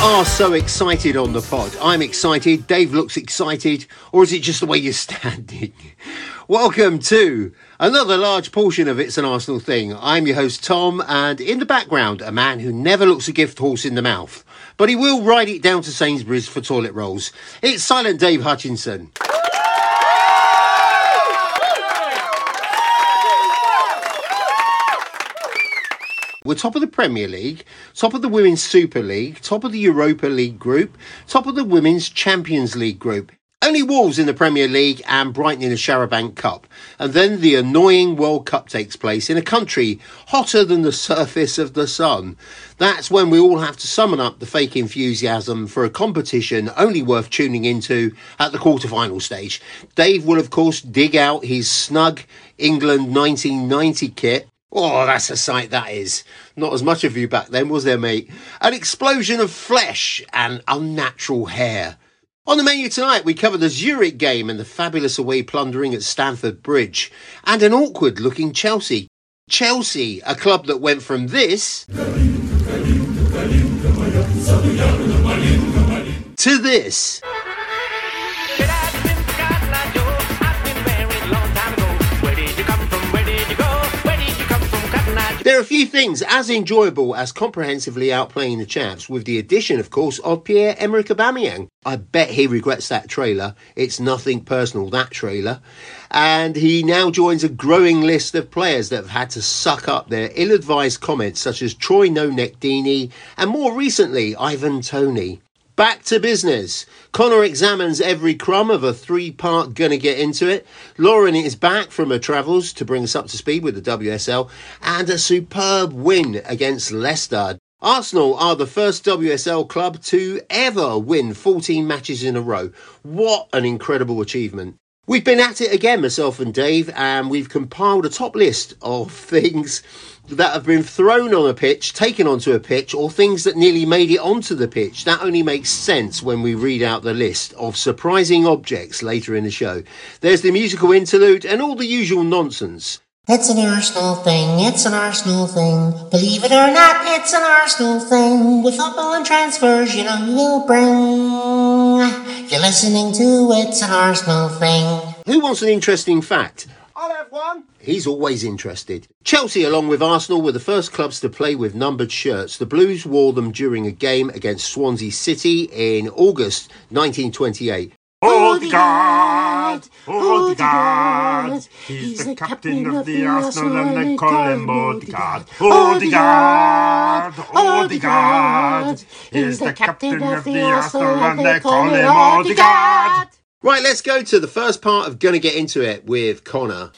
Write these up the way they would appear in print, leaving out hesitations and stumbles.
are so excited on the pod. I'm excited, Dave looks excited, or is it just the way you're standing? Welcome to another large portion of It's an Arsenal Thing. I'm your host Tom, and in the background, a man who never looks a gift horse in the mouth, but he will ride it down to Sainsbury's for toilet rolls. It's Silent Dave Hutchinson. We're top of the Premier League, top of the Women's Super League, top of the Europa League group, top of the Women's Champions League group. Only Wolves in the Premier League and Brighton in the Charabanc Cup. And then the annoying World Cup takes place in a country hotter than the surface of the sun. That's when we all have to summon up the fake enthusiasm for a competition only worth tuning into at the quarter-final stage. Dave will, of course, dig out his snug England 1990 kit. Oh, that's a sight, that is. Not as much of you back then, was there, mate? An explosion of flesh and unnatural hair. On the menu tonight, we cover the Zurich game and the fabulous away plundering at Stamford Bridge. And an awkward-looking Chelsea. Chelsea, a club that went from this to this. There are a few things as enjoyable as comprehensively outplaying the champs, with the addition, of course, of Pierre-Emerick Aubameyang. I bet he regrets that trailer. It's nothing personal, that trailer. And he now joins a growing list of players that have had to suck up their ill-advised comments, such as Troy No-Neck-Deeney and more recently, Ivan Toney. Back to business. Connor examines every crumb of a three-part Gonna Get Into It. Lauren is back from her travels to bring us up to speed with the WSL. And a superb win against Leicester. Arsenal are the first WSL club to ever win 14 matches in a row. What an incredible achievement. We've been at it again, myself and Dave, and we've compiled a top list of things that have been thrown on a pitch, taken onto a pitch, or things that nearly made it onto the pitch. That only makes sense when we read out the list of surprising objects later in the show. There's the musical interlude and all the usual nonsense. It's an Arsenal thing, it's an Arsenal thing. Believe it or not, it's an Arsenal thing. With football and transfers, you know you'll bring. You're listening to It's an Arsenal thing. Who wants an interesting fact? I'll have one. He's always interested. Chelsea, along with Arsenal, were the first clubs to play with numbered shirts. The Blues wore them during a game against Swansea City in August 1928. Odegaard, Odegaard, he's the captain of the Arsenal and they call him Odegaard. Odegaard, Odegaard, he's the captain of the Arsenal and they call him Odegaard. Right, let's go to the first part of Gonna Get Into It with Connor.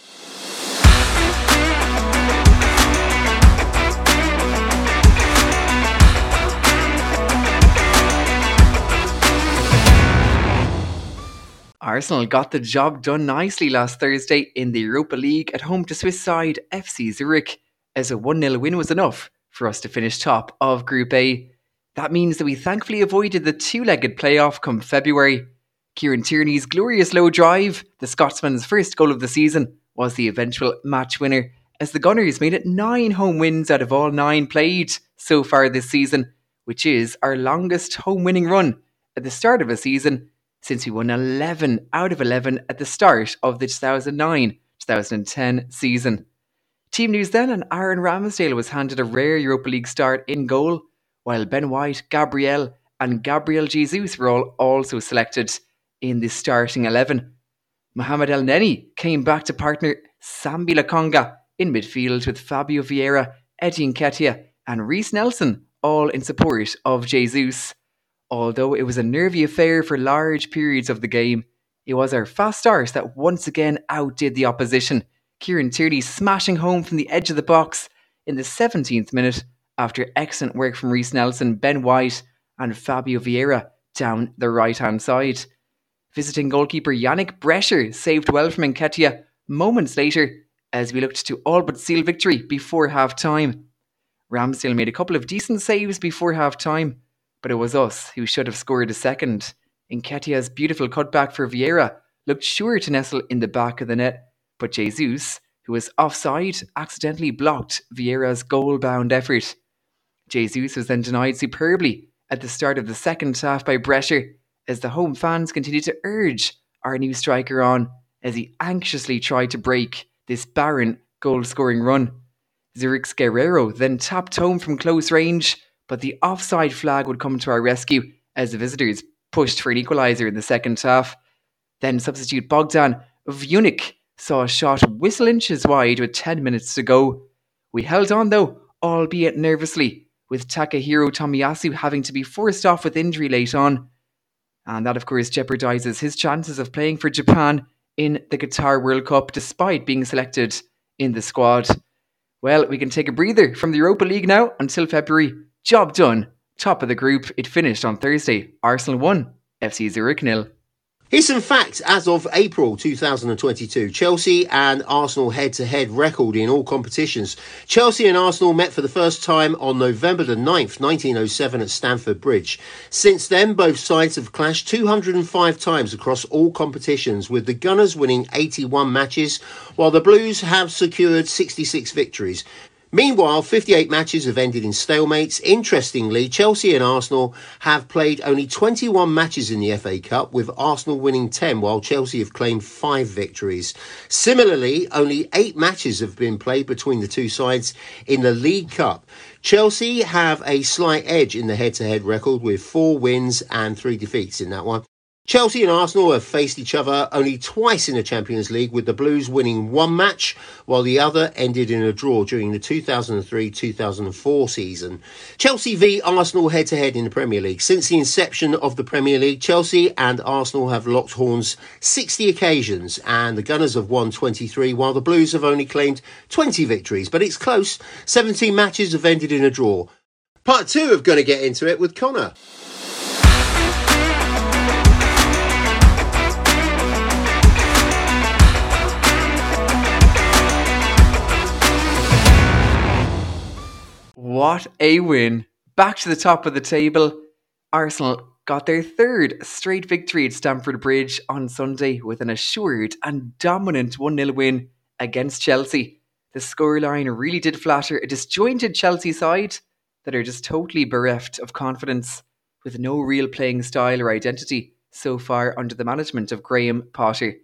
Arsenal got the job done nicely last Thursday in the Europa League at home to Swiss side FC Zurich, as a 1-0 win was enough for us to finish top of Group A. That means that we thankfully avoided the two-legged playoff come February. Kieran Tierney's glorious low drive, the Scotsman's first goal of the season, was the eventual match winner, as the Gunners made it 9 home wins out of all 9 played so far this season, which is our longest home winning run at the start of a season since we won 11 out of 11 at the start of the 2009-2010 season. Team news then, and Aaron Ramsdale was handed a rare Europa League start in goal, while Ben White, Gabriel and Gabriel Jesus were all also selected in the starting 11. Mohamed El Neni came back to partner Sambi Lokonga in midfield with Fabio Vieira, Eddie Nketiah and Reiss Nelson, all in support of Jesus. Although it was a nervy affair for large periods of the game, it was our fast start that once again outdid the opposition. Kieran Tierney smashing home from the edge of the box in the 17th minute after excellent work from Reiss Nelson, Ben White and Fabio Vieira down the right-hand side. Visiting goalkeeper Yannick Brecher saved well from Nketiah moments later as we looked to all but seal victory before half-time. Ramsdale made a couple of decent saves before half-time, but it was us who should have scored a second. Nketiah's beautiful cutback for Vieira looked sure to nestle in the back of the net, but Jesus, who was offside, accidentally blocked Vieira's goal-bound effort. Jesus was then denied superbly at the start of the second half by Brescher, as the home fans continued to urge our new striker on as he anxiously tried to break this barren goal-scoring run. Zurich's Guerrero then tapped home from close range, but the offside flag would come to our rescue as the visitors pushed for an equaliser in the second half. Then substitute Bogdan Vunik saw a shot whistle inches wide with 10 minutes to go. We held on though, albeit nervously, with Takahiro Tomiyasu having to be forced off with injury late on. And that of course jeopardises his chances of playing for Japan in the Qatar World Cup despite being selected in the squad. Well, we can take a breather from the Europa League now until February. Job done. Top of the group, it finished on Thursday. Arsenal 1, FC Zurich 0. Here's some facts as of April 2022. Chelsea and Arsenal head-to-head record in all competitions. Chelsea and Arsenal met for the first time on November the 9th, 1907 at Stamford Bridge. Since then, both sides have clashed 205 times across all competitions, with the Gunners winning 81 matches, while the Blues have secured 66 victories. Meanwhile, 58 matches have ended in stalemates. Interestingly, Chelsea and Arsenal have played only 21 matches in the FA Cup, with Arsenal winning 10, while Chelsea have claimed 5 victories. Similarly, only 8 matches have been played between the two sides in the League Cup. Chelsea have a slight edge in the head-to-head record, with 4 wins and 3 defeats in that one. Chelsea and Arsenal have faced each other only twice in the Champions League, with the Blues winning 1 match, while the other ended in a draw during the 2003-2004 season. Chelsea v Arsenal head-to-head in the Premier League. Since the inception of the Premier League, Chelsea and Arsenal have locked horns 60 occasions, and the Gunners have won 23, while the Blues have only claimed 20 victories. But it's close. 17 matches have ended in a draw. Part 2 of Gonna Get Into It with Connor. What a win. Back to the top of the table. Arsenal got their 3rd straight victory at Stamford Bridge on Sunday with an assured and dominant 1-0 win against Chelsea. The scoreline really did flatter a disjointed Chelsea side that are just totally bereft of confidence, with no real playing style or identity so far under the management of Graham Potter.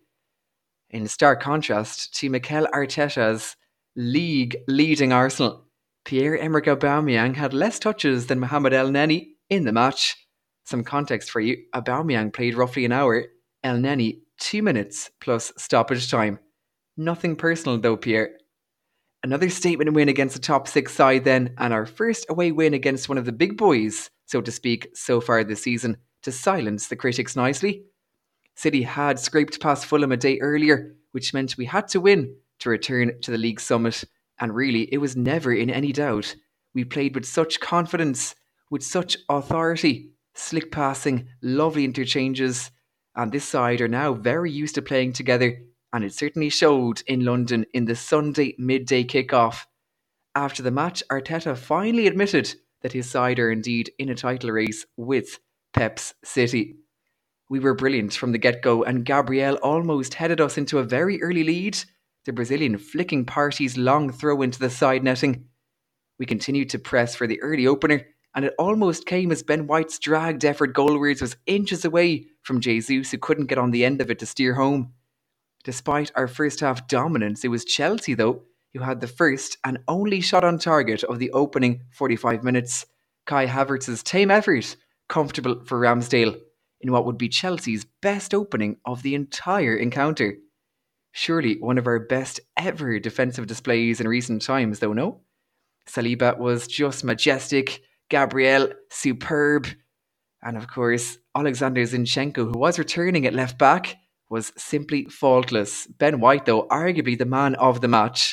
In stark contrast to Mikel Arteta's league-leading Arsenal, Pierre-Emerick Aubameyang had less touches than Mohamed Elneny in the match. Some context for you, Aubameyang played roughly an hour, Elneny 2 minutes plus stoppage time. Nothing personal though, Pierre. Another statement win against the top 6 side then, and our first away win against one of the big boys, so to speak, so far this season, to silence the critics nicely. City had scraped past Fulham a day earlier, which meant we had to win to return to the league summit. And really, it was never in any doubt. We played with such confidence, with such authority, slick passing, lovely interchanges. And this side are now very used to playing together, and it certainly showed in London in the Sunday midday kickoff. After the match, Arteta finally admitted that his side are indeed in a title race with Pep's City. We were brilliant from the get-go, and Gabriel almost headed us into a very early lead, the Brazilian flicking Partey's long throw into the side netting. We continued to press for the early opener, and it almost came as Ben White's dragged effort goalwards was inches away from Jesus, who couldn't get on the end of it to steer home. Despite our first half dominance, it was Chelsea though who had the first and only shot on target of the opening 45 minutes. Kai Havertz's tame effort, comfortable for Ramsdale, in what would be Chelsea's best opening of the entire encounter. Surely one of our best ever defensive displays in recent times, though, no? Saliba was just majestic, Gabriel superb, and of course Alexander Zinchenko, who was returning at left back, was simply faultless. Ben White, though, arguably the man of the match.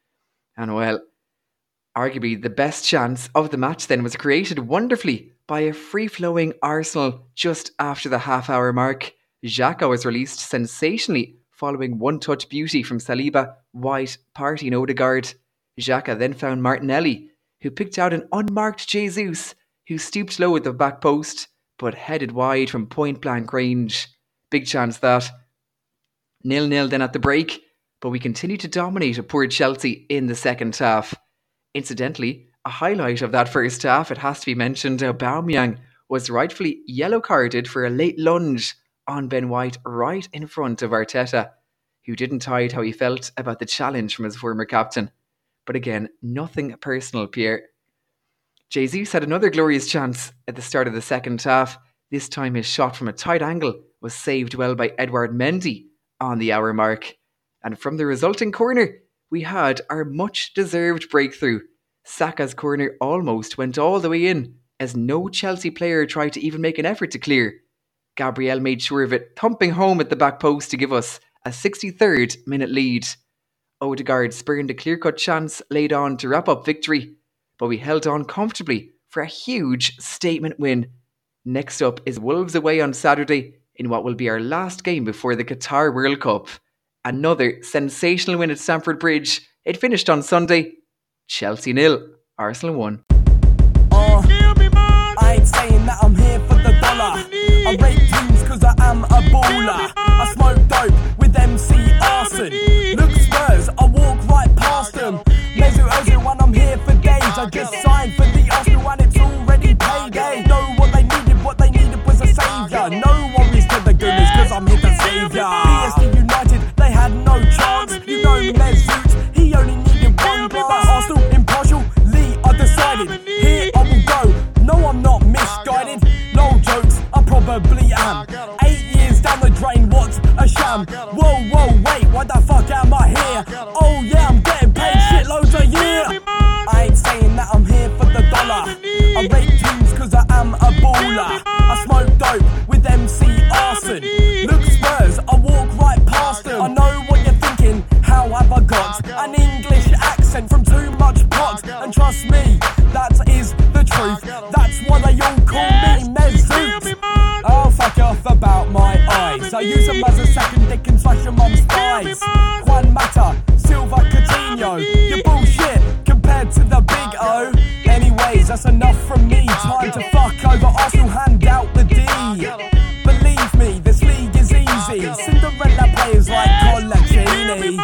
And well, arguably the best chance of the match then was created wonderfully by a free-flowing Arsenal just after the half-hour mark. Xhaka was released sensationally following one-touch beauty from Saliba, White, Partey and Odegaard. Xhaka then found Martinelli, who picked out an unmarked Jesus, who stooped low at the back post, but headed wide from point-blank range. Big chance that. 0-0 then at the break, but we continued to dominate a poor Chelsea in the second half. Incidentally, a highlight of that first half, it has to be mentioned, Aubameyang was rightfully yellow carded for a late lunge on Ben White right in front of Arteta, who didn't hide how he felt about the challenge from his former captain. But again, nothing personal, Pierre. Jesus had another glorious chance at the start of the second half. This time his shot from a tight angle was saved well by Edouard Mendy on the hour mark. And from the resulting corner, we had our much-deserved breakthrough. Saka's corner almost went all the way in, as no Chelsea player tried to even make an effort to clear. Gabriel made sure of it, thumping home at the back post to give us a 63rd minute lead. Odegaard spurned a clear-cut chance laid on to wrap up victory, but we held on comfortably for a huge statement win. Next up is Wolves away on Saturday in what will be our last game before the Qatar World Cup. Another sensational win at Stamford Bridge. It finished on Sunday. Chelsea 0, Arsenal 1. I ain't saying that I'm here for the dollar. I rate teams cause I am a baller. I smoke dope with MC Arson. Look Spurs, I walk right past them. Mesut Ozil when I'm here for days. I just signed for the Arsenal and it's already payday. Know what they needed was a saviour. No worries to the Gunners cause I'm here to save ya. PSG United, they had no chance. You know Mesut, he only needed one glance. But Arsenal impartially I decided, here I will go. No, I'm not misguided. No jokes, I probably am. 8 years down the drain, what's a sham? Whoa, wait, why the fuck am I here? Oh yeah, I'm getting paid shitloads a year. I ain't saying that I'm here for the dollar. I rate teams cause I am a baller. I smoke dope with MC Arson. Look Spurs, I walk right past them. I know what you're thinking, how have I got an English accent from too much pot? And trust me, that is the truth. That's why they all call me Mesut. Oh, fuck off about my eyes. I use them as a second dick and slash your mum's thighs. Juan Mata, Silva Coutinho, you're bullshit compared to the big O. Anyways, that's enough from me. Time to fuck over Arsenal, hand out the D. Believe me, this league is easy. Cinderella players like Colaccini.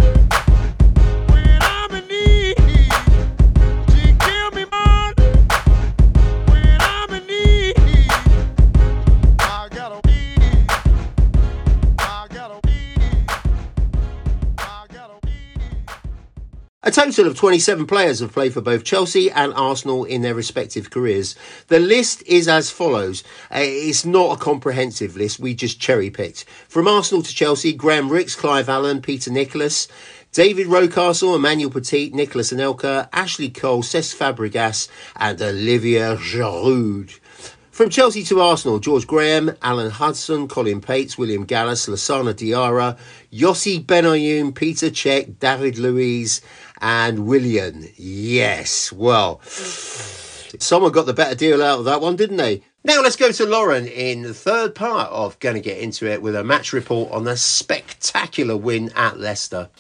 A total of 27 players have played for both Chelsea and Arsenal in their respective careers. The list is as follows. It's not a comprehensive list, we just cherry-picked. From Arsenal to Chelsea, Graham Rix, Clive Allen, Peter Nicholas, David Rocastle, Emmanuel Petit, Nicolas Anelka, Ashley Cole, Cesc Fabregas and Olivier Giroud. From Chelsea to Arsenal, George Graham, Alan Hudson, Colin Pates, William Gallas, Lassana Diarra, Yossi Benayoun, Peter Cech, David Luiz and Willian. Yes, well, someone got the better deal out of that one, didn't they? Now let's go to Lauren in the third part of Gonna Get Into It with a match report on the spectacular win at Leicester.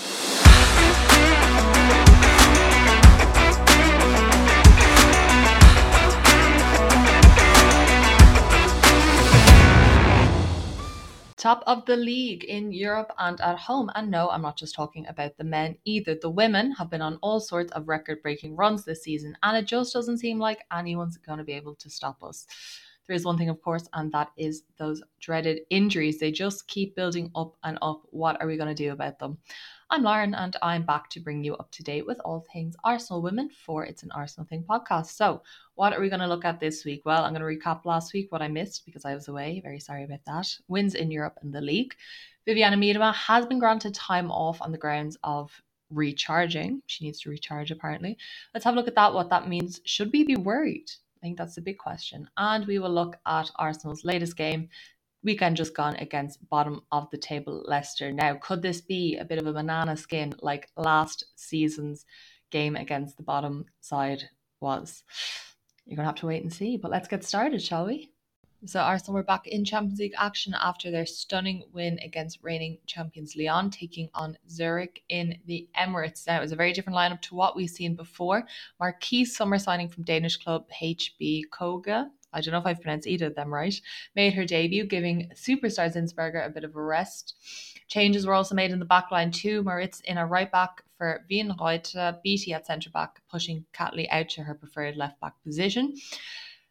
Top of the league in Europe and at home. And no, I'm not just talking about the men either. The women have been on all sorts of record-breaking runs this season, and it just doesn't seem like anyone's going to be able to stop us. There is one thing, of course, and that is those dreaded injuries. They just keep building up and up. What are we going to do about them? I'm Lauren, and I'm back to bring you up to date with all things Arsenal women for It's an Arsenal Thing podcast. So what are we going to look at this week? Well, I'm going to recap last week, what I missed because I was away. Very sorry about that. Wins in Europe and the league. Viviana Miedema has been granted time off on the grounds of recharging. She needs to recharge, apparently. Let's have a look at that, what that means. Should we be worried? I think that's the big question. And we will look at Arsenal's latest game, weekend just gone, against bottom of the table Leicester. Now, could this be a bit of a banana skin like last season's game against the bottom side was? You're going to have to wait and see. But let's get started, shall we? So Arsenal were back in Champions League action after their stunning win against reigning champions Lyon, taking on Zurich in the Emirates. Now, it was a very different lineup to what we've seen before. Marquis summer signing from Danish club HB Koga, I don't know if I've pronounced either of them right, made her debut, giving superstar Zinsberger a bit of a rest. Changes were also made in the back line too. Moritz in a right back for Wienreuter, Beattie at centre back, pushing Catley out to her preferred left back position.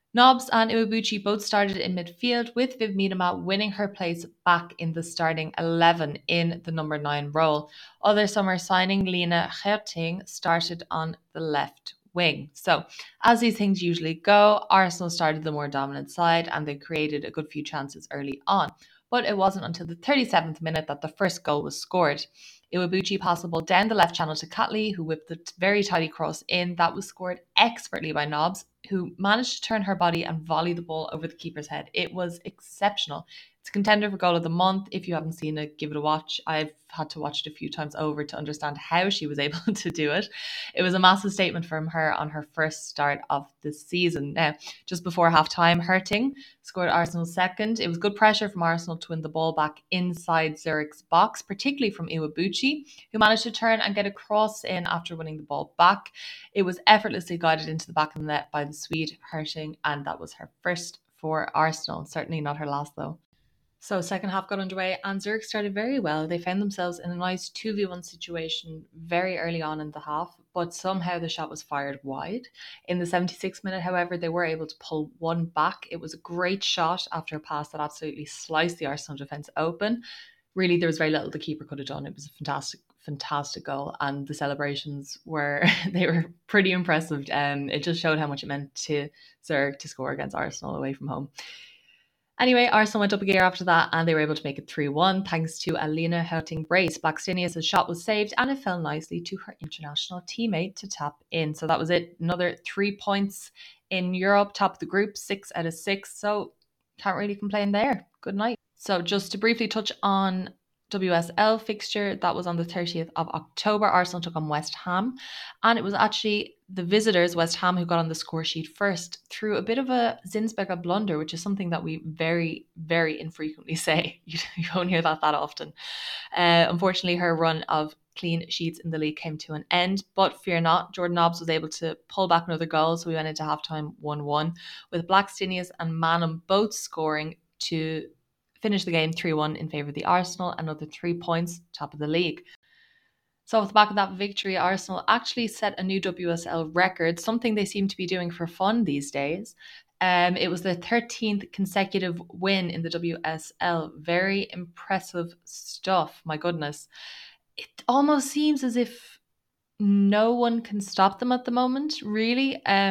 Nobbs and Iwabuchi both started in midfield, with Viv Miedema winning her place back in the starting 11 in the number 9 role. Other summer signing Lena Herting started on the left wing. So, as these things usually go, Arsenal started the more dominant side and they created a good few chances early on. But it wasn't until the 37th minute that the first goal was scored. Iwabuchi passed the ball down the left channel to Catley, who whipped the very tidy cross in. That was scored expertly by Nobbs, who managed to turn her body and volley the ball over the keeper's head. It was exceptional. It's a contender for goal of the month. If you haven't seen it, give it a watch. I've had to watch it a few times over to understand how she was able to do it. It was a massive statement from her on her first start of the season. Now, just before half-time, Herting scored Arsenal's second. It was good pressure from Arsenal to win the ball back inside Zurich's box, particularly from Iwabuchi, who managed to turn and get a cross in after winning the ball back. It was effortlessly guided into the back of the net by the Swede Herting, and that was her first for Arsenal. Certainly not her last, though. So second half got underway and Zurich started very well. They found themselves in a nice 2v1 situation very early on in the half, but somehow the shot was fired wide. In the 76th minute, however, they were able to pull one back. It was a great shot after a pass that absolutely sliced the Arsenal defence open. Really, there was very little the keeper could have done. It was a fantastic goal, and the celebrations were pretty impressive. It just showed how much it meant to Zurich to score against Arsenal away from home. Anyway, Arsenal went up a gear after that and they were able to make it 3-1 thanks to a Lena Herting brace. Blackstenius' shot was saved and it fell nicely to her international teammate to tap in. So that was it. Another 3 points in Europe, top of the group, 6 out of 6. So can't really complain there. Good night. So just to briefly touch on WSL fixture, that was on the 30th of October. Arsenal took on West Ham, and it was actually the visitors, West Ham, who got on the score sheet first through a bit of a Zinsberger blunder, which is something that we very, very infrequently say. You don't hear that often. Unfortunately, her run of clean sheets in the league came to an end, but fear not, Jordan Nobbs was able to pull back another goal, so we went into halftime 1-1, with Blackstenius and Manham both scoring to finish the game 3-1 in favour of the Arsenal, another 3 points, top of the league. So off the back of that victory, Arsenal actually set a new WSL record, something they seem to be doing for fun these days. It was their 13th consecutive win in the WSL. Very impressive stuff, my goodness. It almost seems as if no one can stop them at the moment, really. I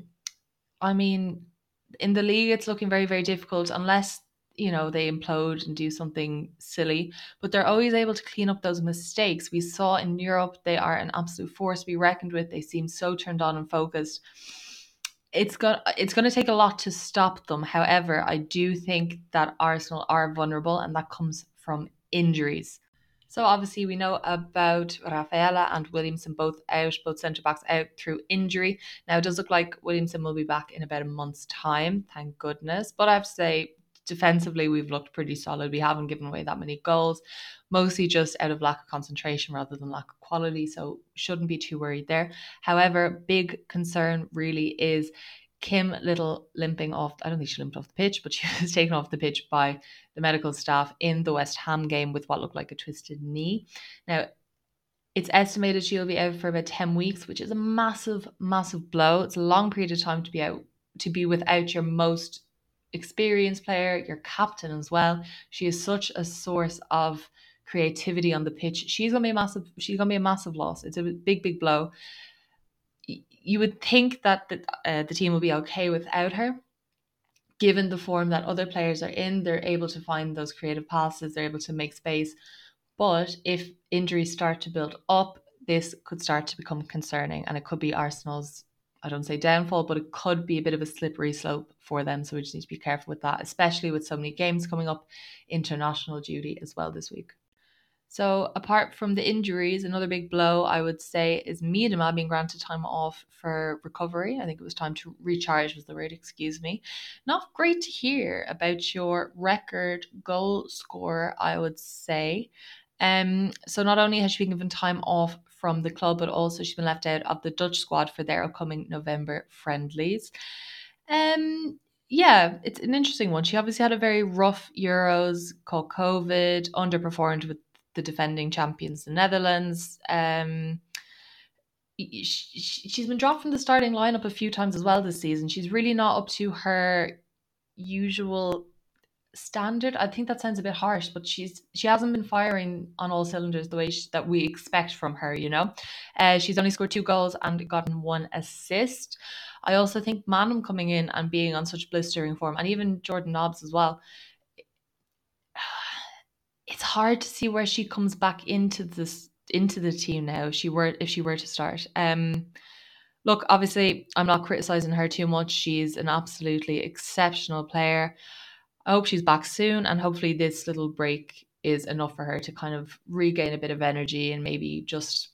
mean, in the league, it's looking very, very difficult unless they implode and do something silly, but they're always able to clean up those mistakes. We saw in Europe, they are an absolute force to be reckoned with. They seem so turned on and focused. It's going to take a lot to stop them. However, I do think that Arsenal are vulnerable, and that comes from injuries. So obviously we know about Rafaela and Williamson both centre-backs out through injury. Now it does look like Williamson will be back in about a month's time, thank goodness. But I have to say, defensively, we've looked pretty solid. We haven't given away that many goals, mostly just out of lack of concentration rather than lack of quality, so shouldn't be too worried there. However, big concern really is Kim Little limping off. I don't think she limped off the pitch, but she was taken off the pitch by the medical staff in the West Ham game with what looked like a twisted knee. Now, it's estimated she'll be out for about 10 weeks, which is a massive, massive blow. It's a long period of time to be without your most experienced player, your captain as well. She is such a source of creativity on the pitch. She's gonna be a massive loss. It's a big, big blow. You would think that the team will be okay without her, given the form that other players are in. They're able to find those creative passes, they're able to make space. But if injuries start to build up, this could start to become concerning, and it could be Arsenal's, I don't say downfall, but it could be a bit of a slippery slope for them. So we just need to be careful with that, especially with so many games coming up, international duty as well this week. So apart from the injuries, another big blow, I would say, is Miedema being granted time off for recovery. I think it was time to recharge was the word, excuse me. Not great to hear about your record goal scorer, I would say. So not only has she been given time off from the club, but also she's been left out of the Dutch squad for their upcoming November friendlies. Yeah, it's an interesting one. She obviously had a very rough Euros, caught COVID, underperformed with the defending champions, the Netherlands. she's been dropped from the starting lineup a few times as well this season. She's really not up to her usual standard. I think that sounds a bit harsh, but she hasn't been firing on all cylinders the way that we expect from her. She's only scored 2 goals and gotten 1 assist. I also think Manham coming in and being on such blistering form, and even Jordan Nobbs as well, it's hard to see where she comes back into the team now if she were to start. Look, obviously, I'm not criticizing her too much. She's an absolutely exceptional player. I hope she's back soon, and hopefully this little break is enough for her to kind of regain a bit of energy and maybe just,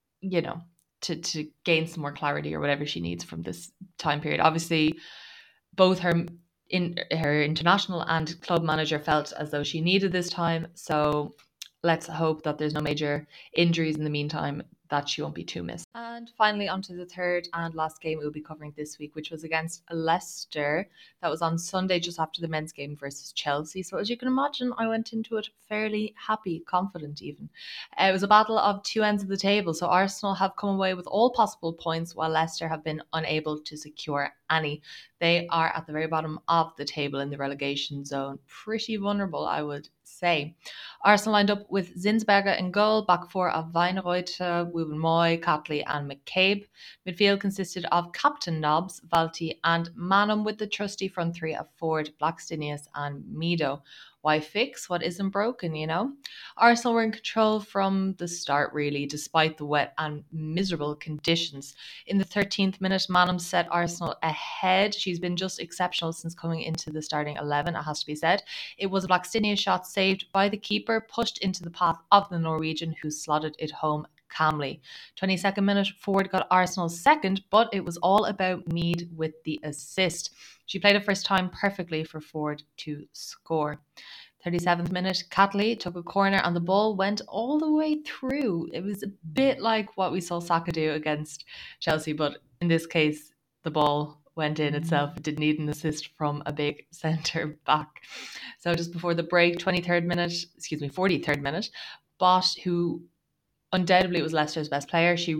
to gain some more clarity or whatever she needs from this time period. Obviously, both her international and club manager felt as though she needed this time. So let's hope that there's no major injuries in the meantime, that she won't be too missed. And finally, on to the third and last game we'll be covering this week, which was against Leicester. That was on Sunday, just after the men's game versus Chelsea. So as you can imagine, I went into it fairly happy, confident even. It was a battle of two ends of the table. So Arsenal have come away with all possible points, while Leicester have been unable to secure any. They are at the very bottom of the table in the relegation zone. Pretty vulnerable, I would say. Arsenal lined up with Zinsberger in goal, back four of Weinreuter, Wubben-Moy, Catley and McCabe. Midfield consisted of Captain Nobbs, Valti and Manham, with the trusty front three of Ford, Blackstenius and Mido. Why fix what isn't broken, Arsenal were in control from the start, really, despite the wet and miserable conditions. In the 13th minute, Manham set Arsenal ahead. She's been just exceptional since coming into the starting 11, it has to be said. It was a Blackstenius shot saved by the keeper, pushed into the path of the Norwegian, who slotted it home calmly. 22nd minute, Ford got Arsenal's second, but it was all about Mead with the assist. She played it first time perfectly for Ford to score. 37th minute, Catley took a corner and the ball went all the way through. It was a bit like what we saw Saka do against Chelsea, but in this case, the ball went in itself. It didn't need an assist from a big centre back. So just before the break, 43rd minute, Bott, who undoubtedly was Leicester's best player, she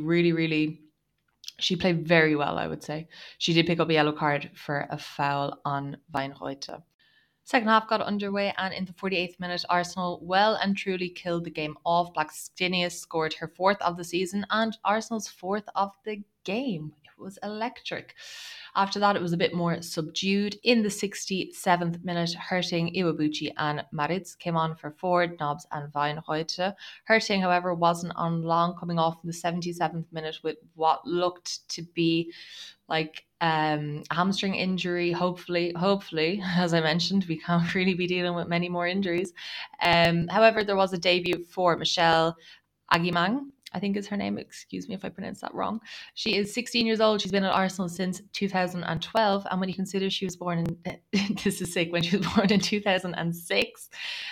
played very well, I would say. She did pick up a yellow card for a foul on Weinreuter. Second half got underway, and in the 48th minute, Arsenal well and truly killed the game off. Blackstenius scored her 4th of the season and Arsenal's 4th of the game. It was electric. After that, it was a bit more subdued. In the 67th minute, Hurting, Iwabuchi and Maritz came on for Ford, Nobbs and Weinreuter. Hurting, however, wasn't on long, coming off in the 77th minute with what looked to be like a hamstring injury. Hopefully, as I mentioned, we can't really be dealing with many more injuries. However, there was a debut for Michelle Agimang, I think is her name. Excuse me if I pronounce that wrong. She is 16 years old. She's been at Arsenal since 2012. And when you consider she was born in, this is sick, when she was born in 2006,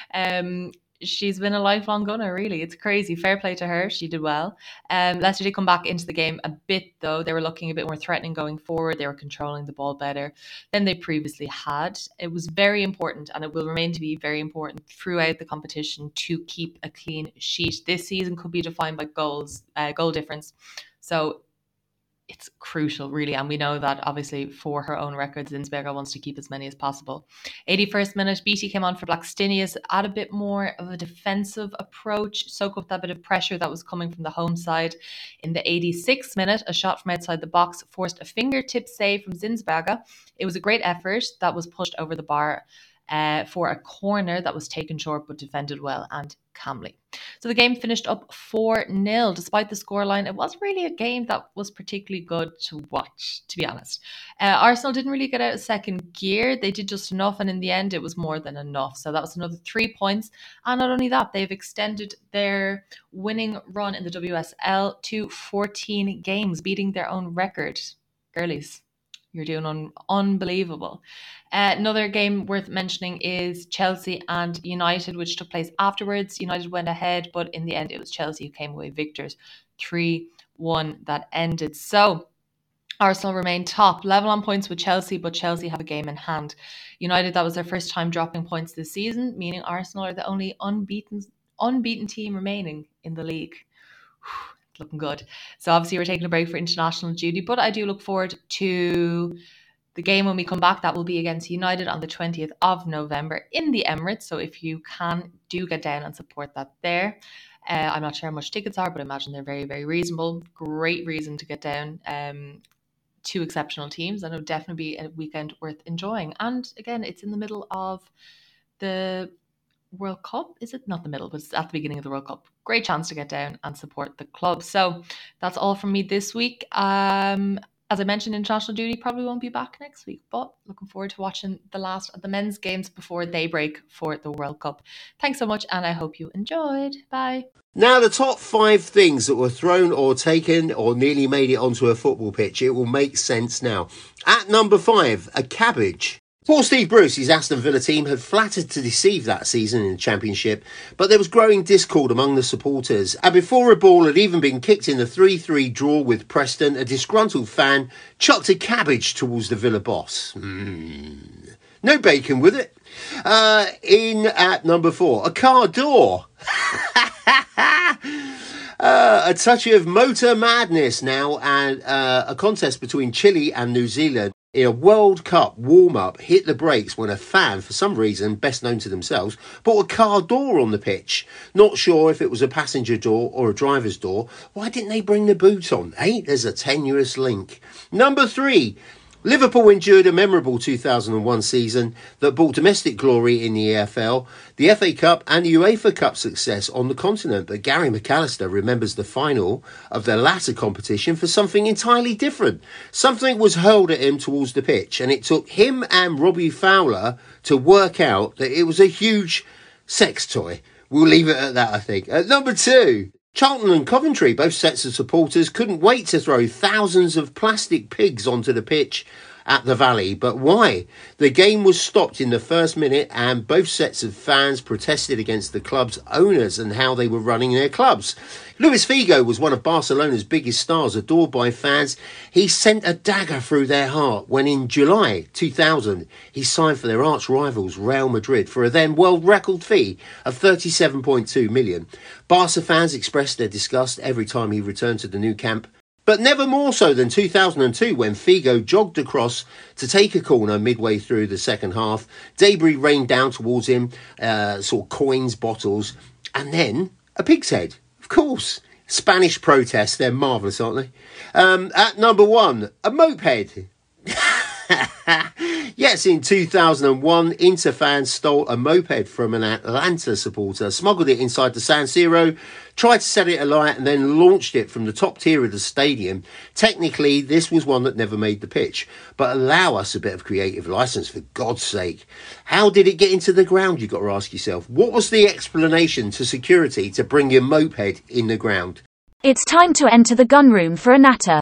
she's been a lifelong gunner, really. It's crazy. Fair play to her. She did well. Leicester did come back into the game a bit, though. They were looking a bit more threatening going forward. They were controlling the ball better than they previously had. It was very important, and it will remain to be very important throughout the competition, to keep a clean sheet. This season could be defined by goal difference. So it's crucial, really, and we know that obviously for her own records, Zinsberger wants to keep as many as possible. 81st minute, Beattie came on for Blackstenius, add a bit more of a defensive approach, soak up that bit of pressure that was coming from the home side. In the 86th minute, a shot from outside the box forced a fingertip save from Zinsberger. It was a great effort that was pushed over the bar for a corner that was taken short but defended well and calmly. So the game finished up 4-0. Despite the scoreline, it wasn't really a game that was particularly good to watch, to be honest. Arsenal didn't really get out of second gear. They did just enough, and in the end, it was more than enough. So that was another 3 points. And not only that, they've extended their winning run in the WSL to 14 games, beating their own record. Girlies, you're doing unbelievable. Another game worth mentioning is Chelsea and United, which took place afterwards. United went ahead, but in the end, it was Chelsea who came away victors. 3-1 that ended. So Arsenal remain top, level on points with Chelsea, but Chelsea have a game in hand. United, that was their first time dropping points this season, meaning Arsenal are the only unbeaten team remaining in the league. looking good. So obviously we're taking a break for international duty, but I do look forward to the game when we come back. That will be against United on the 20th of November in the Emirates. So if you can, do get down and support that there. I'm not sure how much tickets are, but I imagine they're very, very reasonable. Great reason to get down. Two exceptional teams, and it would definitely be a weekend worth enjoying. And again, it's in the middle of the World Cup. Is it not the middle, but it's at the beginning of the World Cup. Great chance to get down and support the club. So that's all from me this week. As I mentioned, international duty probably won't be back next week, but looking forward to watching the last of the men's games before they break for the World Cup. Thanks so much, and I hope you enjoyed. Bye. Now, the top 5 things that were thrown or taken or nearly made it onto a football pitch. It will make sense now. At number 5, a cabbage. Poor Steve Bruce, his Aston Villa team had flattered to deceive that season in the Championship, but there was growing discord among the supporters. And before a ball had even been kicked in the 3-3 draw with Preston, a disgruntled fan chucked a cabbage towards the Villa boss. No bacon with it. In at number 4, a car door. A touch of motor madness now, and a contest between Chile and New Zealand in a World Cup warm-up hit the brakes when a fan, for some reason best known to themselves, put a car door on the pitch. Not sure if it was a passenger door or a driver's door. Why didn't they bring the boot on? There's a tenuous link. Number 3. Liverpool endured a memorable 2001 season that brought domestic glory in the EFL, the FA Cup and the UEFA Cup success on the continent. But Gary McAllister remembers the final of the latter competition for something entirely different. Something was hurled at him towards the pitch, and it took him and Robbie Fowler to work out that it was a huge sex toy. We'll leave it at that, I think. At number 2... Charlton and Coventry, both sets of supporters, couldn't wait to throw thousands of plastic pigs onto the pitch at the Valley. But why? The game was stopped in the first minute and both sets of fans protested against the club's owners and how they were running their clubs. Luis Figo was one of Barcelona's biggest stars, adored by fans. He sent a dagger through their heart when in July 2000 he signed for their arch rivals Real Madrid for a then world record fee of 37.2 million. Barca fans expressed their disgust every time he returned to the Nou Camp, but never more so than 2002 when Figo jogged across to take a corner midway through the second half. Debris rained down towards him, sort of coins, bottles, and then a pig's head. Of course, Spanish protests, they're marvellous, aren't they? At number 1, a moped. Yes, in 2001, Inter fans stole a moped from an Atlanta supporter, smuggled it inside the San Siro, tried to set it alight and then launched it from the top tier of the stadium. Technically, this was one that never made the pitch, but allow us a bit of creative license, for God's sake. How did it get into the ground, you've got to ask yourself? What was the explanation to security to bring your moped in the ground? It's time to enter the gun room for a natter.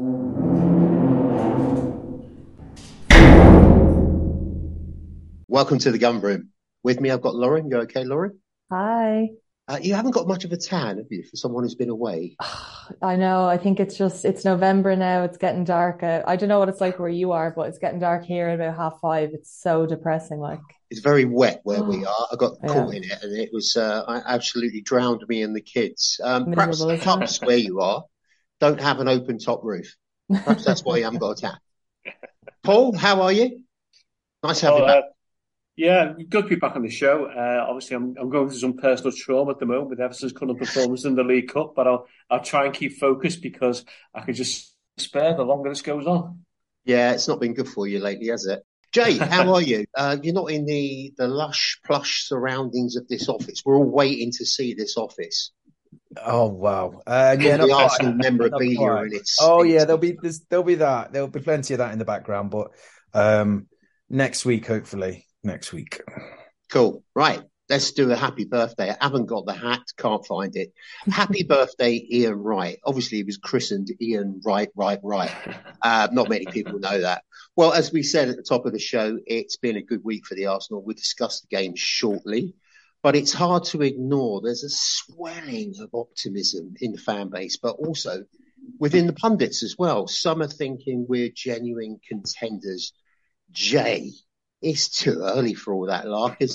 Welcome to the gun room. With me, I've got Lauren. You okay, Lauren? Hi. You haven't got much of a tan, have you, for someone who's been away? I know. I think it's November now. It's getting dark. I don't know what it's like where you are, but it's getting dark here at about 5:30. It's so depressing. It's very wet where we are. I got caught in it, and it was I absolutely drowned me and the kids. Perhaps the pubs where you are don't have an open top roof. Perhaps that's why you haven't got a tan. Paul, how are you? Nice to have you back. Yeah, good to be back on the show. Obviously, I'm going through some personal trauma at the moment with Everton's current performance in the League Cup, but I'll try and keep focused because I could just spare the longer this goes on. Yeah, it's not been good for you lately, has it? Jay, how are you? You're not in the lush, plush surroundings of this office. We're all waiting to see this office. Oh wow! The Arsenal memorabilia in its. Oh yeah, there'll be that. There'll be plenty of that in the background, but next week, hopefully. Next week. Cool. Right. Let's do a happy birthday. I haven't got the hat. Can't find it. Happy birthday, Ian Wright. Obviously, he was christened Ian Wright. Not many people know that. Well, as we said at the top of the show, it's been a good week for the Arsenal. We'll discuss the game shortly. But it's hard to ignore. There's a swelling of optimism in the fan base, but also within the pundits as well. Some are thinking we're genuine contenders. Jay, it's too early for all that lark, isn't it?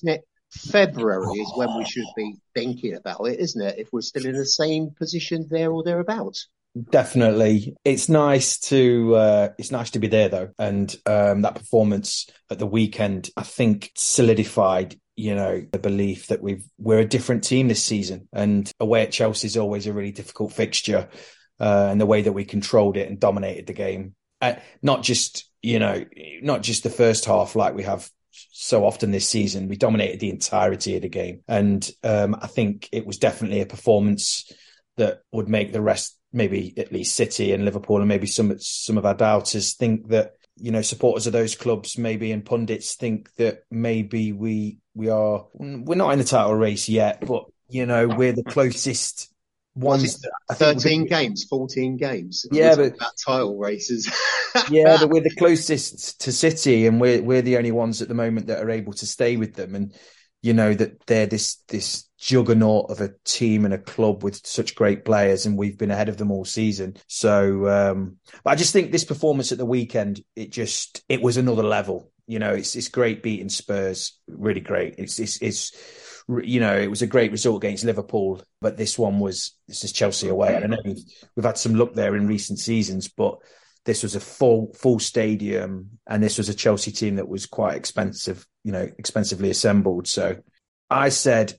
February is when we should be thinking about it, isn't it? If we're still in the same position there or thereabouts. Definitely. It's nice to be there though. And that performance at the weekend, I think, solidified, the belief that we're a different team this season. And away at Chelsea is always a really difficult fixture. And the way that we controlled it and dominated the game. Not just the first half like we have so often this season. We dominated the entirety of the game. And I think it was definitely a performance that would make the rest, maybe at least City and Liverpool and maybe some of our doubters think that, supporters of those clubs maybe and pundits think that maybe we're not in the title race yet, but, we're the closest ones. 13 games, 14 games. Yeah, but about title races. Yeah, but we're the closest to City and we're the only ones at the moment that are able to stay with them. And, that they're this juggernaut of a team and a club with such great players, and we've been ahead of them all season. So, but I just think this performance at the weekend, it was another level. It's great beating Spurs, really great. It was a great result against Liverpool, but this is Chelsea away. And I know we've had some luck there in recent seasons, but this was a full stadium, and this was a Chelsea team that was quite expensive, expensively assembled. So I said,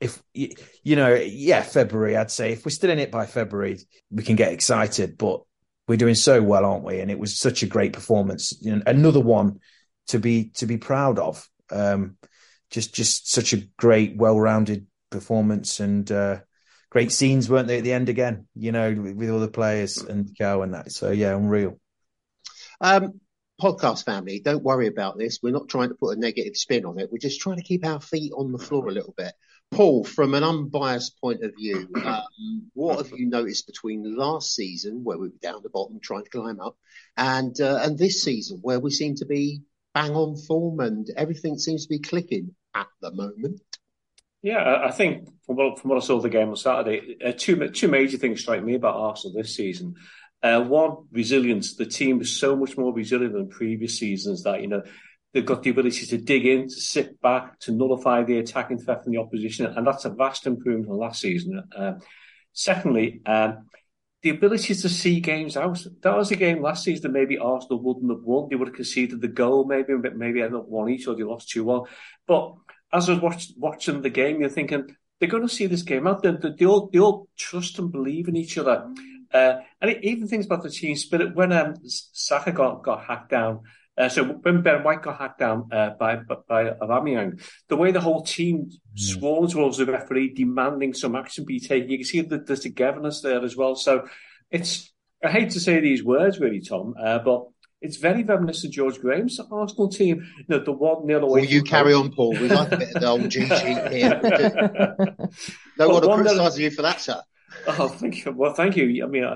February, I'd say if we're still in it by February, we can get excited, but we're doing so well, aren't we? And it was such a great performance. Another one to be proud of. Just such a great, well-rounded performance, and great scenes, weren't they, at the end again, with all the players and Cow and that. So, yeah, unreal. Podcast family, don't worry about this. We're not trying to put a negative spin on it. We're just trying to keep our feet on the floor a little bit. Paul, from an unbiased point of view, what have you noticed between last season, where we were down the bottom trying to climb up, and this season, where we seem to be bang on form and everything seems to be clicking at the moment? Yeah, I think from what I saw of the game on Saturday, two major things strike me about Arsenal this season. One, resilience. The team is so much more resilient than previous seasons that, they've got the ability to dig in, to sit back, to nullify the attacking threat from the opposition. And that's a vast improvement from last season. Secondly, the ability to see games out. That was a game last season that maybe Arsenal wouldn't have won. They would have conceded the goal, maybe ended up 1 each, or they lost 2-1. But as I was watching the game, you're thinking, they're going to see this game out. They all trust and believe in each other. And even things about the team spirit. When Saka got hacked down, so when Ben White got hacked down by Aubameyang, the way the whole team swarmed towards the referee, demanding some action be taken, you can see the togetherness there as well. So I hate to say these words really, Tom, but it's very reminiscent of George Graham's Arsenal team. The 1-0 away. Well, you carry on, Paul. We like a bit of the old G sheet here. Don't want to criticise you for that, sir. Oh, thank you. Well, thank you. I mean,